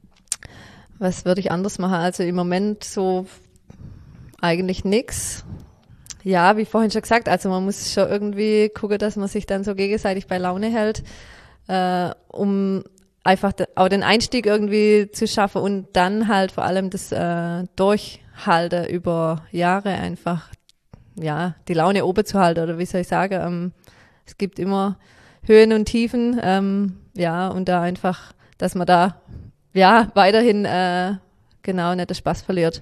was würde ich anders machen? Also im Moment so eigentlich nix. Ja, wie vorhin schon gesagt, also man muss schon irgendwie gucken, dass man sich dann so gegenseitig bei Laune hält, äh, um einfach de, auch den Einstieg irgendwie zu schaffen und dann halt vor allem das äh, Durchhalten über Jahre einfach, ja, die Laune oben zu halten oder wie soll ich sagen, ähm, es gibt immer Höhen und Tiefen, ähm, ja, und da einfach, dass man da, ja, weiterhin, äh, genau, nicht den Spaß verliert.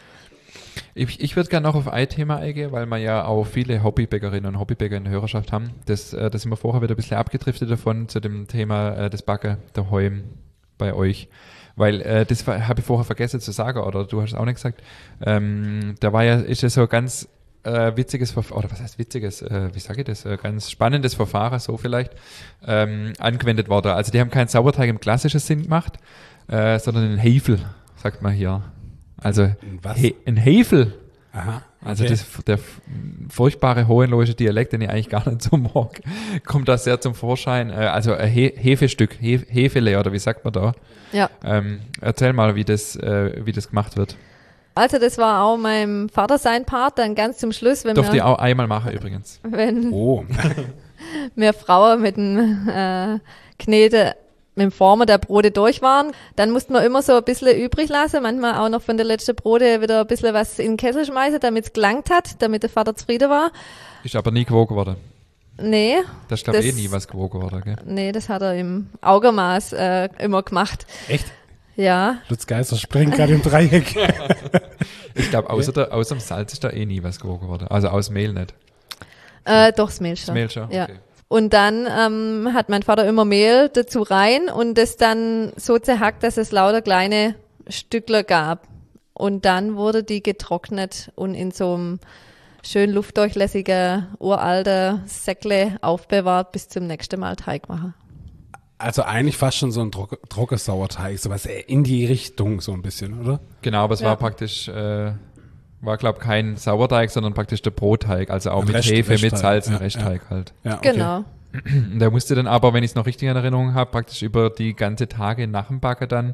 Ich, ich würde gerne noch auf ein Thema eingehen, weil wir ja auch viele Hobbybäckerinnen und Hobbybäcker in der Hörerschaft haben. Das, äh, das sind wir vorher wieder ein bisschen abgedriftet davon zu dem Thema äh, des Backen daheim bei euch. Weil äh, das habe ich vorher vergessen zu sagen, oder du hast es auch nicht gesagt. Ähm, da war ja, ist ja so ein ganz äh, witziges Verfahren, oder was heißt witziges, äh, wie sage ich das, äh, ganz spannendes Verfahren, so vielleicht, ähm, angewendet worden. Also die haben keinen Sauerteig im klassischen Sinn gemacht, äh, sondern einen Hefe, sagt man hier. Also Was? He ein Hefe. Aha. Also okay. das, der f- furchtbare hohenlohische Dialekt, den ich eigentlich gar nicht so mag, kommt da sehr zum Vorschein. Äh, also ein He Hefestück, He Hefele oder wie sagt man da? Ja. Ähm, erzähl mal, wie das, äh, wie das gemacht wird. Also das war auch meinem Vater sein Part, dann ganz zum Schluss, wenn Dürft ihr wir, auch einmal machen übrigens. wenn Oh. wir Frauen mit dem äh, Knete, mit dem Formen der Brote durch waren, dann mussten wir immer so ein bisschen übrig lassen, manchmal auch noch von der letzten Brote wieder ein bisschen was in den Kessel schmeißen, damit es gelangt hat, damit der Vater zufrieden war. Ist aber nie gewogen worden. Nee, Das ist glaube ich eh Das- nie was gewogen worden, gell? nee, das hat er im Augenmaß äh, immer gemacht. Echt? Ja, Lutz Geister springt gerade im Dreieck. Ich glaube, außer, der- außer dem Salz ist da eh nie was gewogen worden. Also aus Mehl nicht. äh, doch, das Mehl schon. Das Mehl schon? Ja. Okay. Und dann ähm, hat mein Vater immer Mehl dazu rein und das dann so zerhackt, dass es lauter kleine Stückler gab. Und dann wurde die getrocknet und in so einem schön luftdurchlässigen, uralten Säckle aufbewahrt bis zum nächsten Mal Teig machen. Also eigentlich fast schon so ein Trock- Trockensauerteig, sowas in die Richtung so ein bisschen, oder? Genau, aber es Ja. war praktisch, äh, war glaube kein Sauerteig, sondern praktisch der Brotteig, also auch Ein mit Rest- Hefe, mit Restteig, Salz und ja, Restteig halt. Ja, okay. Genau. Und der musste dann aber, wenn ich es noch richtig in Erinnerung habe, praktisch über die ganze Tage nach dem Backen dann,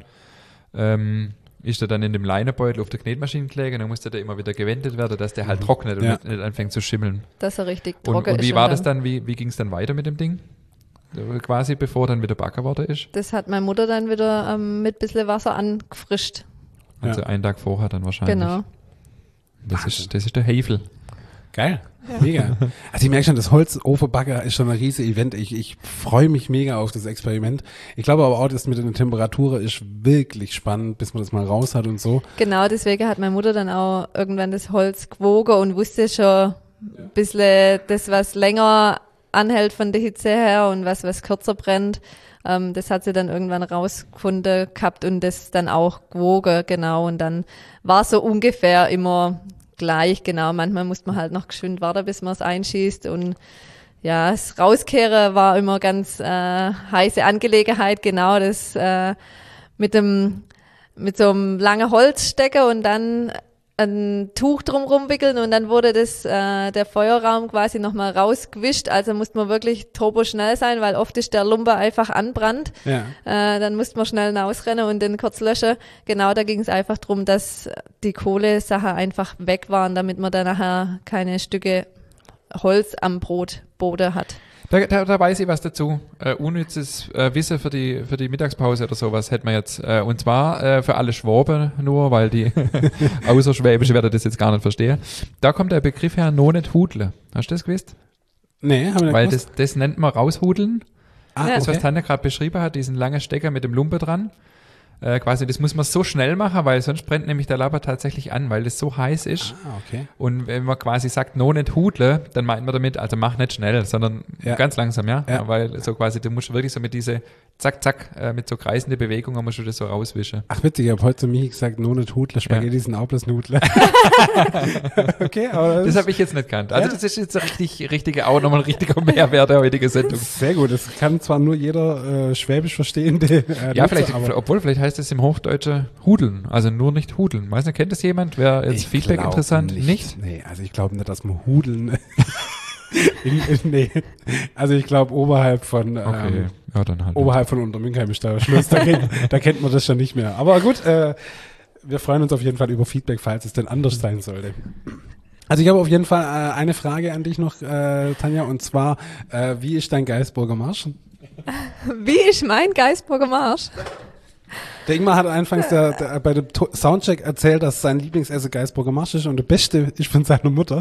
ähm, ist er dann in dem Leinebeutel auf der Knetmaschine gelegen und dann musste der immer wieder gewendet werden, dass der halt trocknet und Ja. nicht, nicht anfängt zu schimmeln. Dass er richtig Und, trocken und ist. wie war das dann, wie, wie ging es dann weiter mit dem Ding? Quasi bevor dann wieder Backer worden ist? Das hat meine Mutter dann wieder ähm, mit ein bisschen Wasser angefrischt. Also Ja. einen Tag vorher dann wahrscheinlich. Genau. Das ist, das ist der Hevel. Geil, mega. Also ich merke schon, das Holzofenbacker ist schon ein riesiges Event. Ich, ich freue mich mega auf das Experiment. Ich glaube aber auch, das mit den Temperaturen ist wirklich spannend, bis man das mal raus hat und so. Genau, deswegen hat meine Mutter dann auch irgendwann das Holz gewogen und wusste schon ein bisschen das, was länger anhält von der Hitze her und was, was kürzer brennt. Ähm, das hat sie dann irgendwann rausgefunden gehabt und das dann auch gewogen, genau. Und dann war so ungefähr immer gleich, genau. Manchmal musste man halt noch geschwind warten, bis man es einschießt und ja, das Rauskehren war immer ganz äh, heiße Angelegenheit, genau, das äh, mit dem mit so einem langen Holzstecker und dann ein Tuch drumrum wickeln und dann wurde das äh, der Feuerraum quasi nochmal rausgewischt, also musste man wirklich turbo schnell sein, weil oft ist der Lumper einfach anbrannt. Ja. Äh, dann musste man schnell rausrennen und den kurz löschen. Genau, da ging es einfach drum, dass die Kohlesachen einfach weg waren, damit man da nachher keine Stücke Holz am Brotboden hat. Da, da, da weiß ich was dazu. Äh, unnützes äh, Wissen für die, für die Mittagspause oder sowas hätten wir jetzt. Äh, und zwar äh, für alle Schwaben nur, weil die Außerschwäbische werden das jetzt gar nicht verstehen. Da kommt der Begriff her, no nicht hudle. Hast du das gewusst? Nee, haben wir nicht Weil gewusst. das, das nennt man raushudeln. Ah, Ja. Das, was okay. Tanja gerade beschrieben hat, diesen langen Stecker mit dem Lumpe dran. Äh, quasi, das muss man so schnell machen, weil sonst brennt nämlich der Laber tatsächlich an, weil das so heiß ist. Ah, okay. Und wenn man quasi sagt, no nicht hudle, dann meint man damit, also mach nicht schnell, sondern Ja. ganz langsam, ja? Ja. Weil so quasi, du musst wirklich so mit diese zack, zack, äh, mit so kreisende Bewegungen musst du das so rauswischen. Ach witzig, ich habe heute zu Michi gesagt, nur nicht Hudler, Spaghetti sind auch bloß Nudler. Okay, aber Das habe ich jetzt nicht gekannt. Also Ja. das ist jetzt ein richtig, richtiger, auch nochmal ein richtiger Mehrwert der heutigen Sendung. sehr gut. Das kann zwar nur jeder äh, Schwäbisch Verstehende äh, Ja, Nutzer, vielleicht, aber obwohl, vielleicht heißt es im Hochdeutsche hudeln, also nur nicht hudeln. Weiß nicht, kennt das jemand? Wäre jetzt ich Feedback glaub interessant? Nicht. Nicht? Nee, also ich glaube nicht, dass man Hudeln. in, in, nee. Also ich glaube oberhalb von Okay, ähm, ja, dann halt. oberhalb von Untermünkheim ist da Schluss. Da kennt, da kennt man das schon nicht mehr. Aber gut, äh, wir freuen uns auf jeden Fall über Feedback, falls es denn anders sein sollte. Also ich habe auf jeden Fall äh, eine Frage an dich noch, äh, Tanja, und zwar, äh, wie ist dein Geisburger Marsch? Wie ist mein Geisburger Marsch? Der Ingmar hat anfangs der, der, bei dem To- Soundcheck erzählt, dass sein Lieblingsessen Geisburger Marsch ist und der beste ist von seiner Mutter.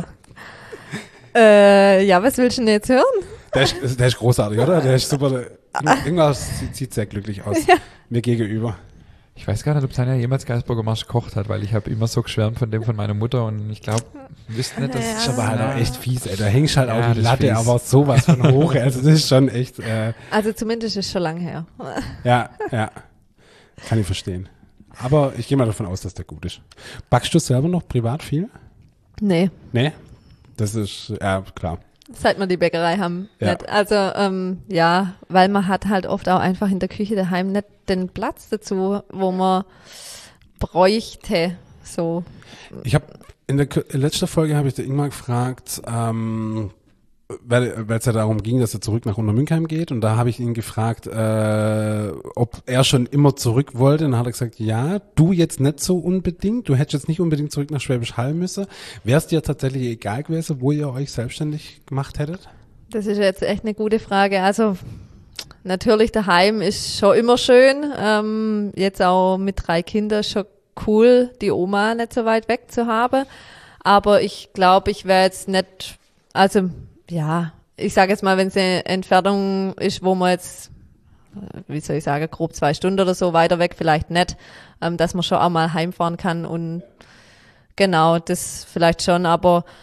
Äh, ja, was willst du denn jetzt hören? Der ist, der ist großartig, oder? Der ist super. Der, Ingmar sieht, sieht sehr glücklich aus. Mir gegenüber. Ich weiß gar nicht, ob Tanja jemals Geisburger Marsch gekocht hat, weil ich habe immer so geschwärmt von dem von meiner Mutter und ich glaube, wüsste nicht, dass Ja. Das ist aber halt auch echt fies, ey. Da hängst halt Ja, auf die das ist Latte, fies. aber sowas von hoch. Also das ist schon echt, äh, Also zumindest ist es schon lang her. ja, ja. Kann ich verstehen. Aber ich gehe mal davon aus, dass der gut ist. Backst du selber noch privat viel? Nee, Nee? Das ist, ja, klar. seit wir die Bäckerei haben. Ja. Nicht. Also ähm, ja, weil man hat halt oft auch einfach in der Küche daheim nicht den Platz dazu, wo man bräuchte. So. Ich habe in der K- in letzter Folge habe ich den Ingmar gefragt, ähm, weil weil es ja darum ging, dass er zurück nach Untermünkheim geht und da habe ich ihn gefragt, äh, ob er schon immer zurück wollte und dann hat er gesagt, ja, du jetzt nicht so unbedingt, du hättest jetzt nicht unbedingt zurück nach Schwäbisch Hall müssen. Wäre es dir tatsächlich egal gewesen, wo ihr euch selbstständig gemacht hättet? Das ist jetzt echt eine gute Frage. Also natürlich daheim ist schon immer schön. Ähm, jetzt auch mit drei Kindern schon cool, die Oma nicht so weit weg zu haben. Aber ich glaube, ich wäre jetzt nicht, also ja, ich sage jetzt mal, wenn es eine Entfernung ist, wo man jetzt, äh, wie soll ich sagen, grob zwei Stunden oder so weiter weg, vielleicht nicht, ähm, dass man schon auch mal heimfahren kann und genau, das vielleicht schon, aber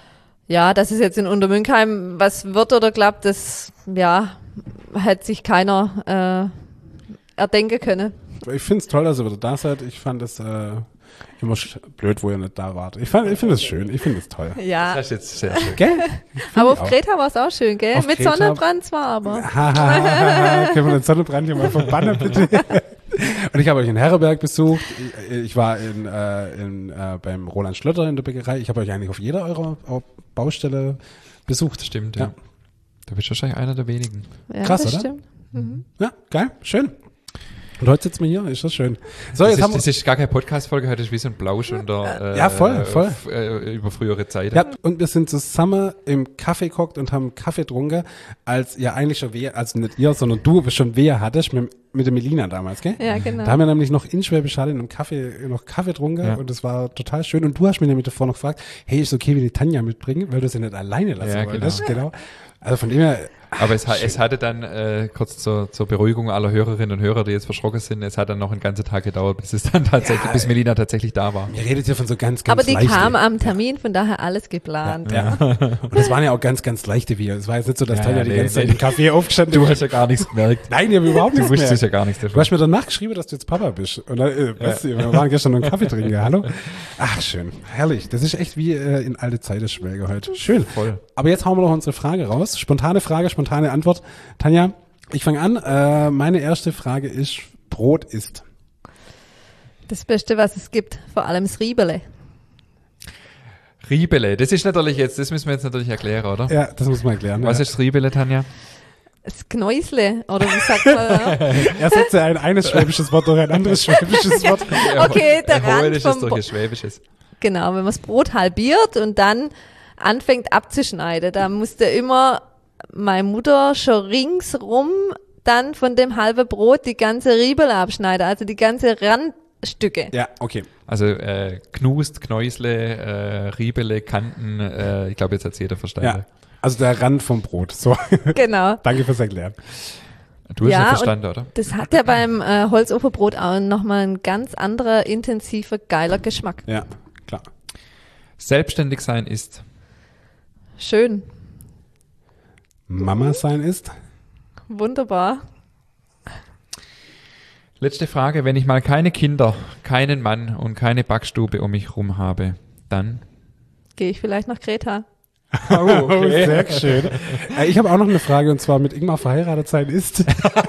Ja, dass es jetzt in Untermünkheim was wird oder klappt, das ja, hätte sich keiner äh, erdenken können. Ich finde es toll, dass ihr wieder da seid. Ich fand es äh, immer sch- blöd, wo ihr nicht da wart. Ich, fand- ich finde es schön, ich finde es toll. Ja, Das ist jetzt sehr schön. Gell? aber ich auf auch. Kreta war es auch schön, gell? Auf Mit Kreta- Sonnenbrand zwar, aber. Hahaha, können wir den Sonnenbrand hier mal verbannen, bitte? Und ich habe euch in Herreberg besucht. Ich, ich war in, äh, in, äh, beim Roland Schlötter in der Bäckerei. Ich habe euch eigentlich auf jeder eurer eurer Baustelle besucht. Stimmt, ja. Ja. Du bist wahrscheinlich einer der wenigen. Ja, Krass, das oder? stimmt. Mhm. Ja, geil, schön. Und heute sitzen wir hier, ist das schön. So, Das jetzt ist, haben wir. das ist gar keine Podcast-Folge, heute ist wie so ein Plausch unter, äh, Ja, voll, voll. f- äh, über frühere Zeiten. Ja, und wir sind zusammen im Kaffee gehockt und haben Kaffee getrunken, als ihr eigentlich schon Wehe, also nicht ihr, sondern du schon Wehe hattest mit, mit der Melina damals, gell? Ja, genau. Da haben wir nämlich noch in Schwäbisch Hall in einem Kaffee, noch Kaffee getrunken Ja. und das war total schön. Und du hast mich nämlich davor noch gefragt, hey, ist okay, wenn die Tanja mitbringen, weil du sie nicht alleine lassen Ja, wolltest. Genau. Also von dem her, Aber es, ha- es hatte dann, äh, kurz zur, zur Beruhigung aller Hörerinnen und Hörer, die jetzt verschrocken sind, es hat dann noch einen ganzen Tag gedauert, bis es dann tatsächlich, Ja, bis Melina tatsächlich da war. ihr redet hier von so ganz, ganz Aber die leichte. kam am Termin, von daher alles geplant. Ja. Und das waren ja auch ganz, ganz leichte Bier. Es war jetzt nicht so, dass Ja, Tanja die nee, ganze Zeit nee. im Kaffee aufgestanden Du ist. hast ja gar nichts gemerkt. Nein, ich habe überhaupt Du nichts wusstest mehr. ja gar nichts Du davon. hast mir danach geschrieben, dass du jetzt Papa bist. Und dann, äh, was, wir waren gestern noch einen Kaffee trinken, hallo? Ach, schön. Herrlich. Das ist echt wie äh, in alte Zeiten Schwelge heute. Schön. Voll. Aber jetzt hauen wir noch unsere Frage raus. Spontane Frage, spontane Antwort. Tanja, ich fange an. Äh, meine erste Frage ist, Brot ist. Das Beste, was es gibt, vor allem das Riebele. Riebele, das ist natürlich jetzt, das müssen wir jetzt natürlich erklären, oder? Ja, das muss man erklären. Was ja. ist Riebele, Tanja? Das Knäusle, oder wie sagt man? Ja? Ersetze ein eines schwäbisches Wort durch ein anderes schwäbisches Wort. Okay, der Erholen Rand ist es vom durch Bo- ein Schwäbisches. Genau, wenn man das Brot halbiert und dann anfängt abzuschneiden, da musste immer meine Mutter schon ringsrum dann von dem halben Brot die ganze Riebel abschneiden, also die ganze Randstücke. Ja, okay. Also äh, Knust, Knäusle, äh, Riebele, Kanten, äh, ich glaube, jetzt hat jeder verstanden. Ja. Also der Rand vom Brot. So. Genau. Danke fürs Erklären. Du hast ja, Ja, verstanden, oder? Das hat ja beim äh, Holzofenbrot auch nochmal einen ganz anderer, intensiver, geiler Geschmack. Ja, klar. Selbstständig sein ist. Schön, Mama sein ist. wunderbar. Letzte Frage, wenn ich mal keine Kinder, keinen Mann und keine Backstube um mich rum habe, dann? Gehe ich vielleicht nach Kreta. Oh, sehr schön. Äh, ich habe auch noch eine Frage und zwar mit Ingmar verheiratet sein ist.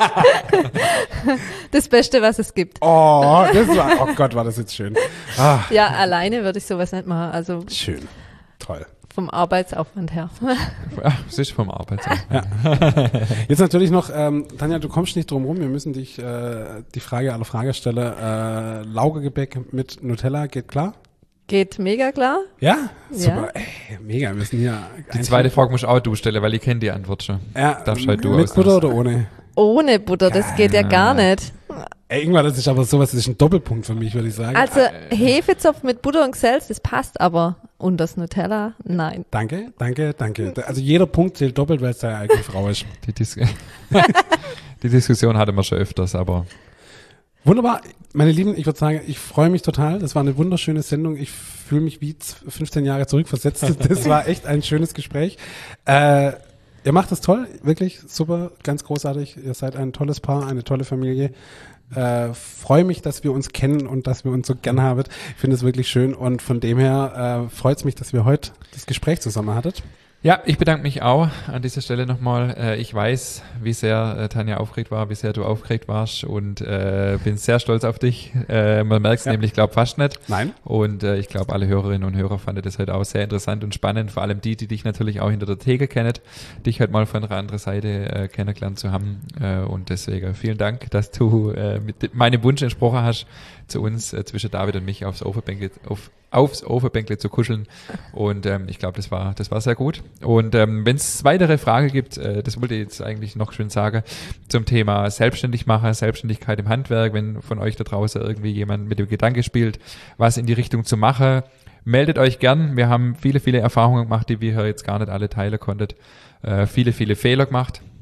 Das Beste, was es gibt. Oh, das war, oh Gott, war das jetzt schön. Ah, Ja, alleine würde ich sowas nicht machen, also schön. Toll. vom Arbeitsaufwand her. Ach, es ist vom Arbeitsamt. Jetzt natürlich noch, ähm, Tanja, du kommst nicht drum rum. Wir müssen dich äh, die Frage aller Fragesteller, äh, Laugegebäck mit Nutella, geht klar? Geht mega klar. Ja? Ja. Super. Ey, mega, wir müssen hier. Die zweite Frage musst auch du stellen, weil ich kenne die Antwort schon. Ja, darfst halt du mit auslosen. Butter oder ohne? Ohne Butter, das geht ja gar nicht. Ey, Ingmar, das ist aber sowas, das ist ein Doppelpunkt für mich, würde ich sagen. Also Hefezopf mit Butter und Geselz, das passt, aber und das Nutella, nein. Danke, danke, danke. Also jeder Punkt zählt doppelt, weil es deine eigene Frau ist. Die, Dis die Diskussion hatten wir schon öfters, aber Wunderbar. Meine Lieben, ich würde sagen, ich freue mich total. Das war eine wunderschöne Sendung. Ich fühle mich wie z- fünfzehn Jahre zurückversetzt. Das war echt ein schönes Gespräch. Äh, ihr macht das toll, wirklich super, ganz großartig. Ihr seid ein tolles Paar, eine tolle Familie. Äh, freue mich, dass wir uns kennen und dass wir uns so gern haben. Ich finde es wirklich schön und von dem her äh, freut es mich, dass wir heute das Gespräch zusammen hattet. ja, ich bedanke mich auch an dieser Stelle nochmal. Äh, ich weiß, wie sehr äh, Tanja aufgeregt war, wie sehr du aufgeregt warst und äh, bin sehr stolz auf dich. Äh, man merkt es Ja. nämlich, glaube fast nicht. Nein? Und äh, ich glaube, alle Hörerinnen und Hörer fanden das heute auch sehr interessant und spannend. Vor allem die, die dich natürlich auch hinter der Theke kennen, dich halt mal von einer anderen Seite äh, kennengelernt zu haben. Äh, und deswegen vielen Dank, dass du äh, mit meinem Wunsch entsprochen hast, zu uns äh, zwischen David und mich aufs Ofenbänkle, auf, aufs Ofenbänkle zu kuscheln. Und ähm, ich glaube, das war, das war sehr gut. Und ähm, wenn es weitere Fragen gibt, äh, das wollte ich jetzt eigentlich noch schön sagen, zum Thema Selbstständigmacher, Selbstständigkeit im Handwerk, wenn von euch da draußen irgendwie jemand mit dem Gedanke spielt, was in die Richtung zu machen, meldet euch gern. Wir haben viele, viele Erfahrungen gemacht, die wir hier jetzt gar nicht alle teilen konnten. Äh, viele, viele Fehler gemacht.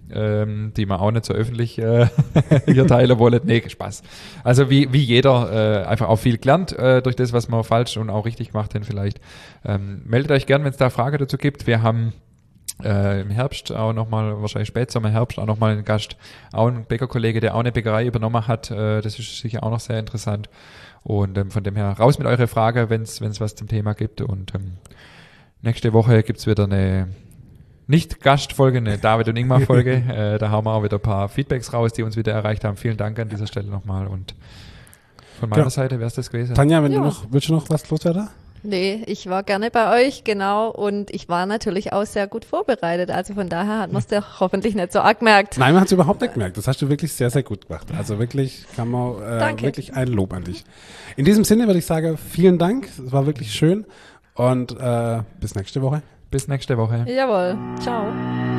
ähm, die wir auch nicht so öffentlich äh, hier teilen wollen. Nee, Spaß. Also wie, wie jeder äh, einfach auch viel gelernt äh, durch das, was wir falsch und auch richtig gemacht haben vielleicht. Ähm, meldet euch gern, wenn es da Frage dazu gibt. Wir haben Äh, im Herbst auch nochmal, wahrscheinlich Spätsommer, Herbst auch nochmal einen Gast, auch ein Bäckerkollege, der auch eine Bäckerei übernommen hat. Äh, das ist sicher auch noch sehr interessant. Und ähm, von dem her raus mit eurer Frage, wenn es was zum Thema gibt. Und ähm, nächste Woche gibt's wieder eine Nicht-Gastfolge, eine David und Ingmar-Folge. äh, da haben wir auch wieder ein paar Feedbacks raus, die uns wieder erreicht haben. Vielen Dank an dieser Stelle nochmal. Und von meiner Ja. Seite wäre es das gewesen. Tanja, wenn Ja. du noch, willst du noch was loswerden? Nee, ich war gerne bei euch, genau. Und ich war natürlich auch sehr gut vorbereitet. Also von daher hat man es ja hoffentlich nicht so arg gemerkt. Nein, man hat es überhaupt nicht gemerkt. Das hast du wirklich sehr, sehr gut gemacht. Also wirklich kann man äh, Danke. wirklich ein Lob an dich. In diesem Sinne würde ich sagen, vielen Dank. Es war wirklich schön und äh, bis nächste Woche. Bis nächste Woche. Jawohl. Ciao.